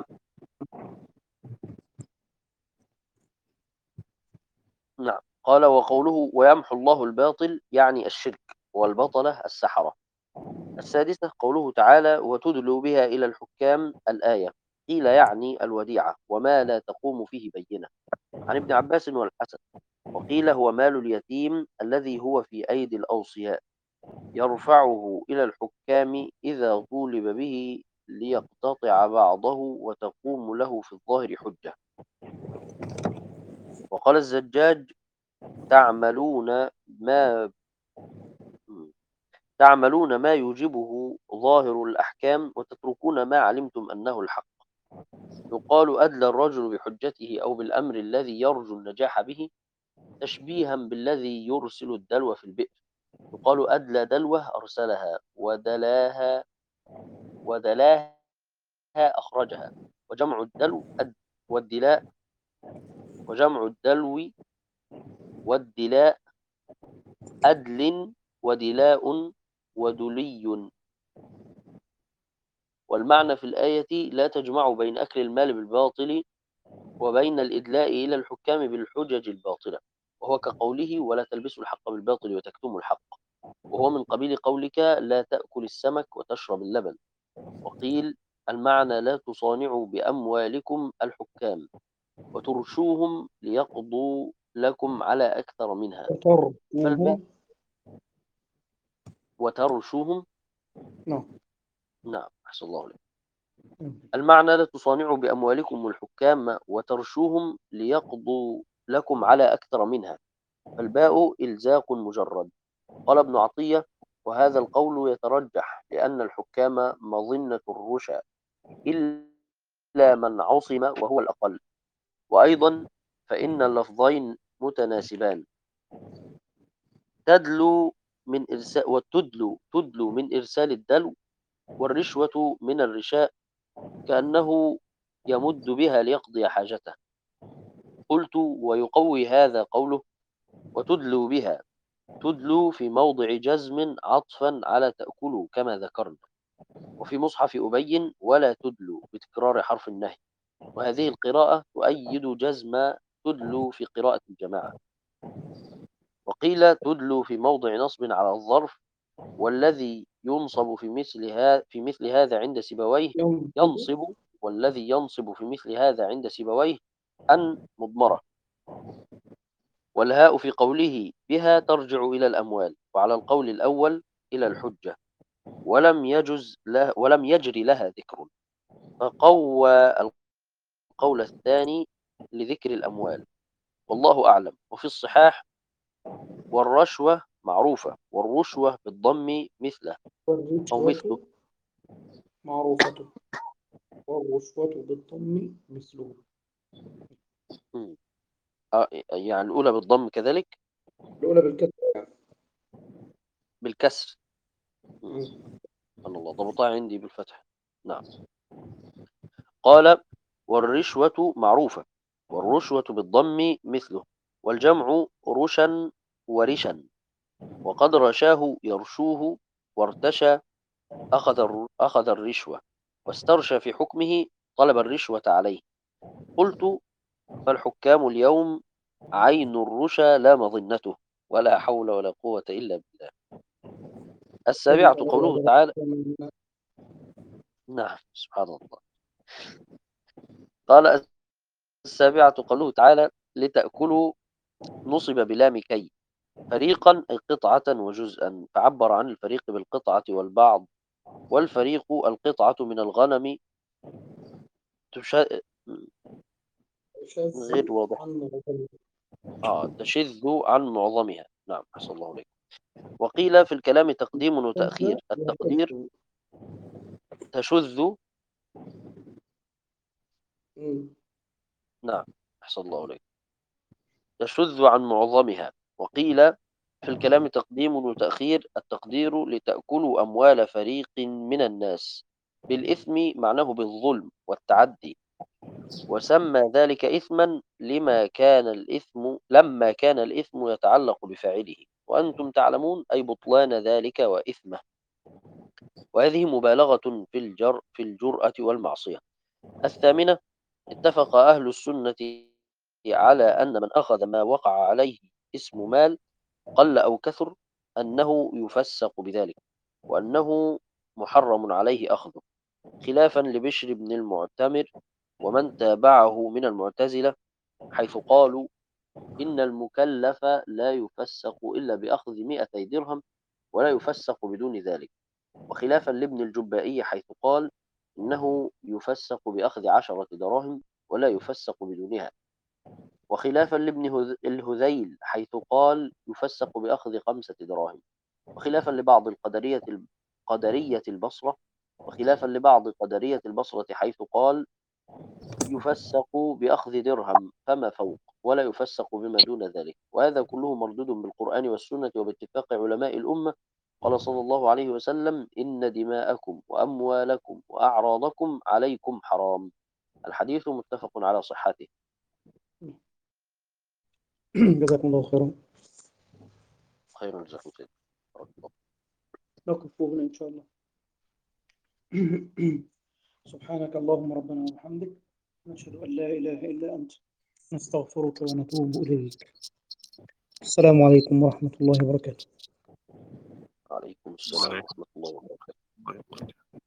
نعم قال وقوله ويمحو الله الباطل يعني الشرك والبطلة السحرة. السادسة قوله تعالى وتدلوا بها إلى الحكام الآية، قيل يعني الوديعة وما لا تقوم فيه بينة، عن ابن عباس والحسن، وقيل هو مال اليتيم الذي هو في أيدي الأوصياء يرفعه إلى الحكام إذا طولب به ليقتطع بعضه وتقوم له في الظاهر حجة. وقال الزجاج تعملون ما تعملون ما يوجبه ظاهر الأحكام وتتركون ما علمتم أنه الحق. يقال أدلى الرجل بحجته أو بالأمر الذي يرجو النجاح به، تشبيها بالذي يرسل الدلو في البئر، يقال أدلى دلوه أرسلها ودلاها أخرجها، وجمع الدلو والدلاء وجمع الدلو والدلاء أدل ودلاء ودلي. والمعنى في الآية لا تجمع بين أكل المال بالباطل وبين الإدلاء إلى الحكام بالحجج الباطلة، وهو كقوله ولا تلبسوا الحق بالباطل وتكتموا الحق، وهو من قبيل قولك لا تأكل السمك وتشرب اللبن. وقيل المعنى لا تصانعوا بأموالكم الحكام وترشوهم ليقضوا لكم على أكثر منها. وتركوهم. وترشوهم. نعم. نعم أحسن الله عليك. مم. المعنى لا تصانعوا بأموالكم الحكام وترشوهم ليقضوا لكم على أكثر منها، فالباء إلزاق مجرد. قال ابن عطية وهذا القول يترجح لأن الحكام مظنة الرشا إلا من عصم وهو الأقل. وأيضا فإن اللفظين متناسبان، تدلو من إرسال تدلو من إرسال الدلو، والرشوة من الرشاء كأنه يمد بها ليقضي حاجته. قلت ويقوي هذا قوله وتدلو بها، تدلو في موضع جزم عطفا على تأكل كما ذكرنا، وفي مصحف أبين ولا تدلو بتكرار حرف النهي، وهذه القراءة تؤيد جزم تدلو في قراءة الجماعة. وقيل تدلو في موضع نصب على الظرف، والذي ينصب في مثل هذا عند سيبويه ينصب. ينصب، والذي ينصب في مثل هذا عند سيبويه أن مضمرة. والهاء في قوله بها ترجع إلى الأموال، وعلى القول الأول إلى الحجة، ولم يجري لها ذكر، فقوى القول الثاني لذكر الأموال، والله أعلم. وفي الصحاح والرشوة معروفة، والرشوة بالضم مثله أو مثله. والرشوة معروفة، والرشوة بالضم مثله. مم. يعني الأولى بالضم كذلك الأولى بالكسر. بالكسر. مم. مم. سبحان الله، ضبطها عندي بالفتح. نعم. قال والرشوة معروفة، والرشوة بالضم مثله، والجمع رشا ورشا. وقد رشاه يرشوه، وارتشى أخذ الرشوة، واسترشى في حكمه طلب الرشوة عليه. قلت فالحكام اليوم عين الرشا لا مظنته، ولا حول ولا قوة إلا بالله. كل السابعة قوله أولى تعالى. من نعم سبحان الله. قال السابعة قوله تعالى لتأكلوا، نصب بلام كي، فريقا أي قطعة وجزءا، فعبر عن الفريق بالقطعة والبعض، والفريق القطعة من الغنم تش... شاذ غير واضح. عن مغفل. تشذ عن معظمها. نعم أحسن الله عليك. وقيل في الكلام تقديم شاذ وتأخير، التقدير وتشذ. تشذ. مم. نعم أحسن الله عليك. تشذ عن معظمها. وقيل في الكلام تقديم وتأخير، التقدير لتأكلوا أموال فريق من الناس بالإثم، معناه بالظلم والتعدي، وسمى ذلك إثما لما كان الإثم يتعلق بفاعله، وأنتم تعلمون أي بطلان ذلك وإثمه. وهذه مبالغة في الجرأة والمعصية. الثامنة اتفق أهل السنة على أن من أخذ ما وقع عليه اسم مال قل أو كثر أنه يفسق بذلك، وأنه محرم عليه أخذه، خلافا لبشر بن المعتمر ومن تابعه من المعتزلة، حيث قالوا إن المكلف لا يفسق إلا بأخذ 200 درهم ولا يفسق بدون ذلك، وخلافا لابن الجبائي حيث قال إنه يفسق بأخذ 10 دراهم ولا يفسق بدونها، وخلافا لابن الهذيل حيث قال يفسق بأخذ 5 دراهم، وخلافا لبعض قدرية البصرة، وخلافا لبعض قدرية البصرة حيث قال يفسق بأخذ درهم فما فوق، ولا يفسق بما دون ذلك. وهذا كله مردود بالقرآن والسنة وباتفاق علماء الأمة. قال صلى الله عليه وسلم إن دماءكم وأموالكم وأعراضكم عليكم حرام. الحديث متفق على صحته. جزاكم الله خيرا. خيرا جزاكم سيدي. نقف هنا إن شاء الله. سبحانك اللهم ربنا وبحمدك، نشهد أن لا إله إلا أنت، نستغفرك ونتوب إليك. السلام عليكم ورحمة الله وبركاته. عليكم السلام ورحمة الله وبركاته.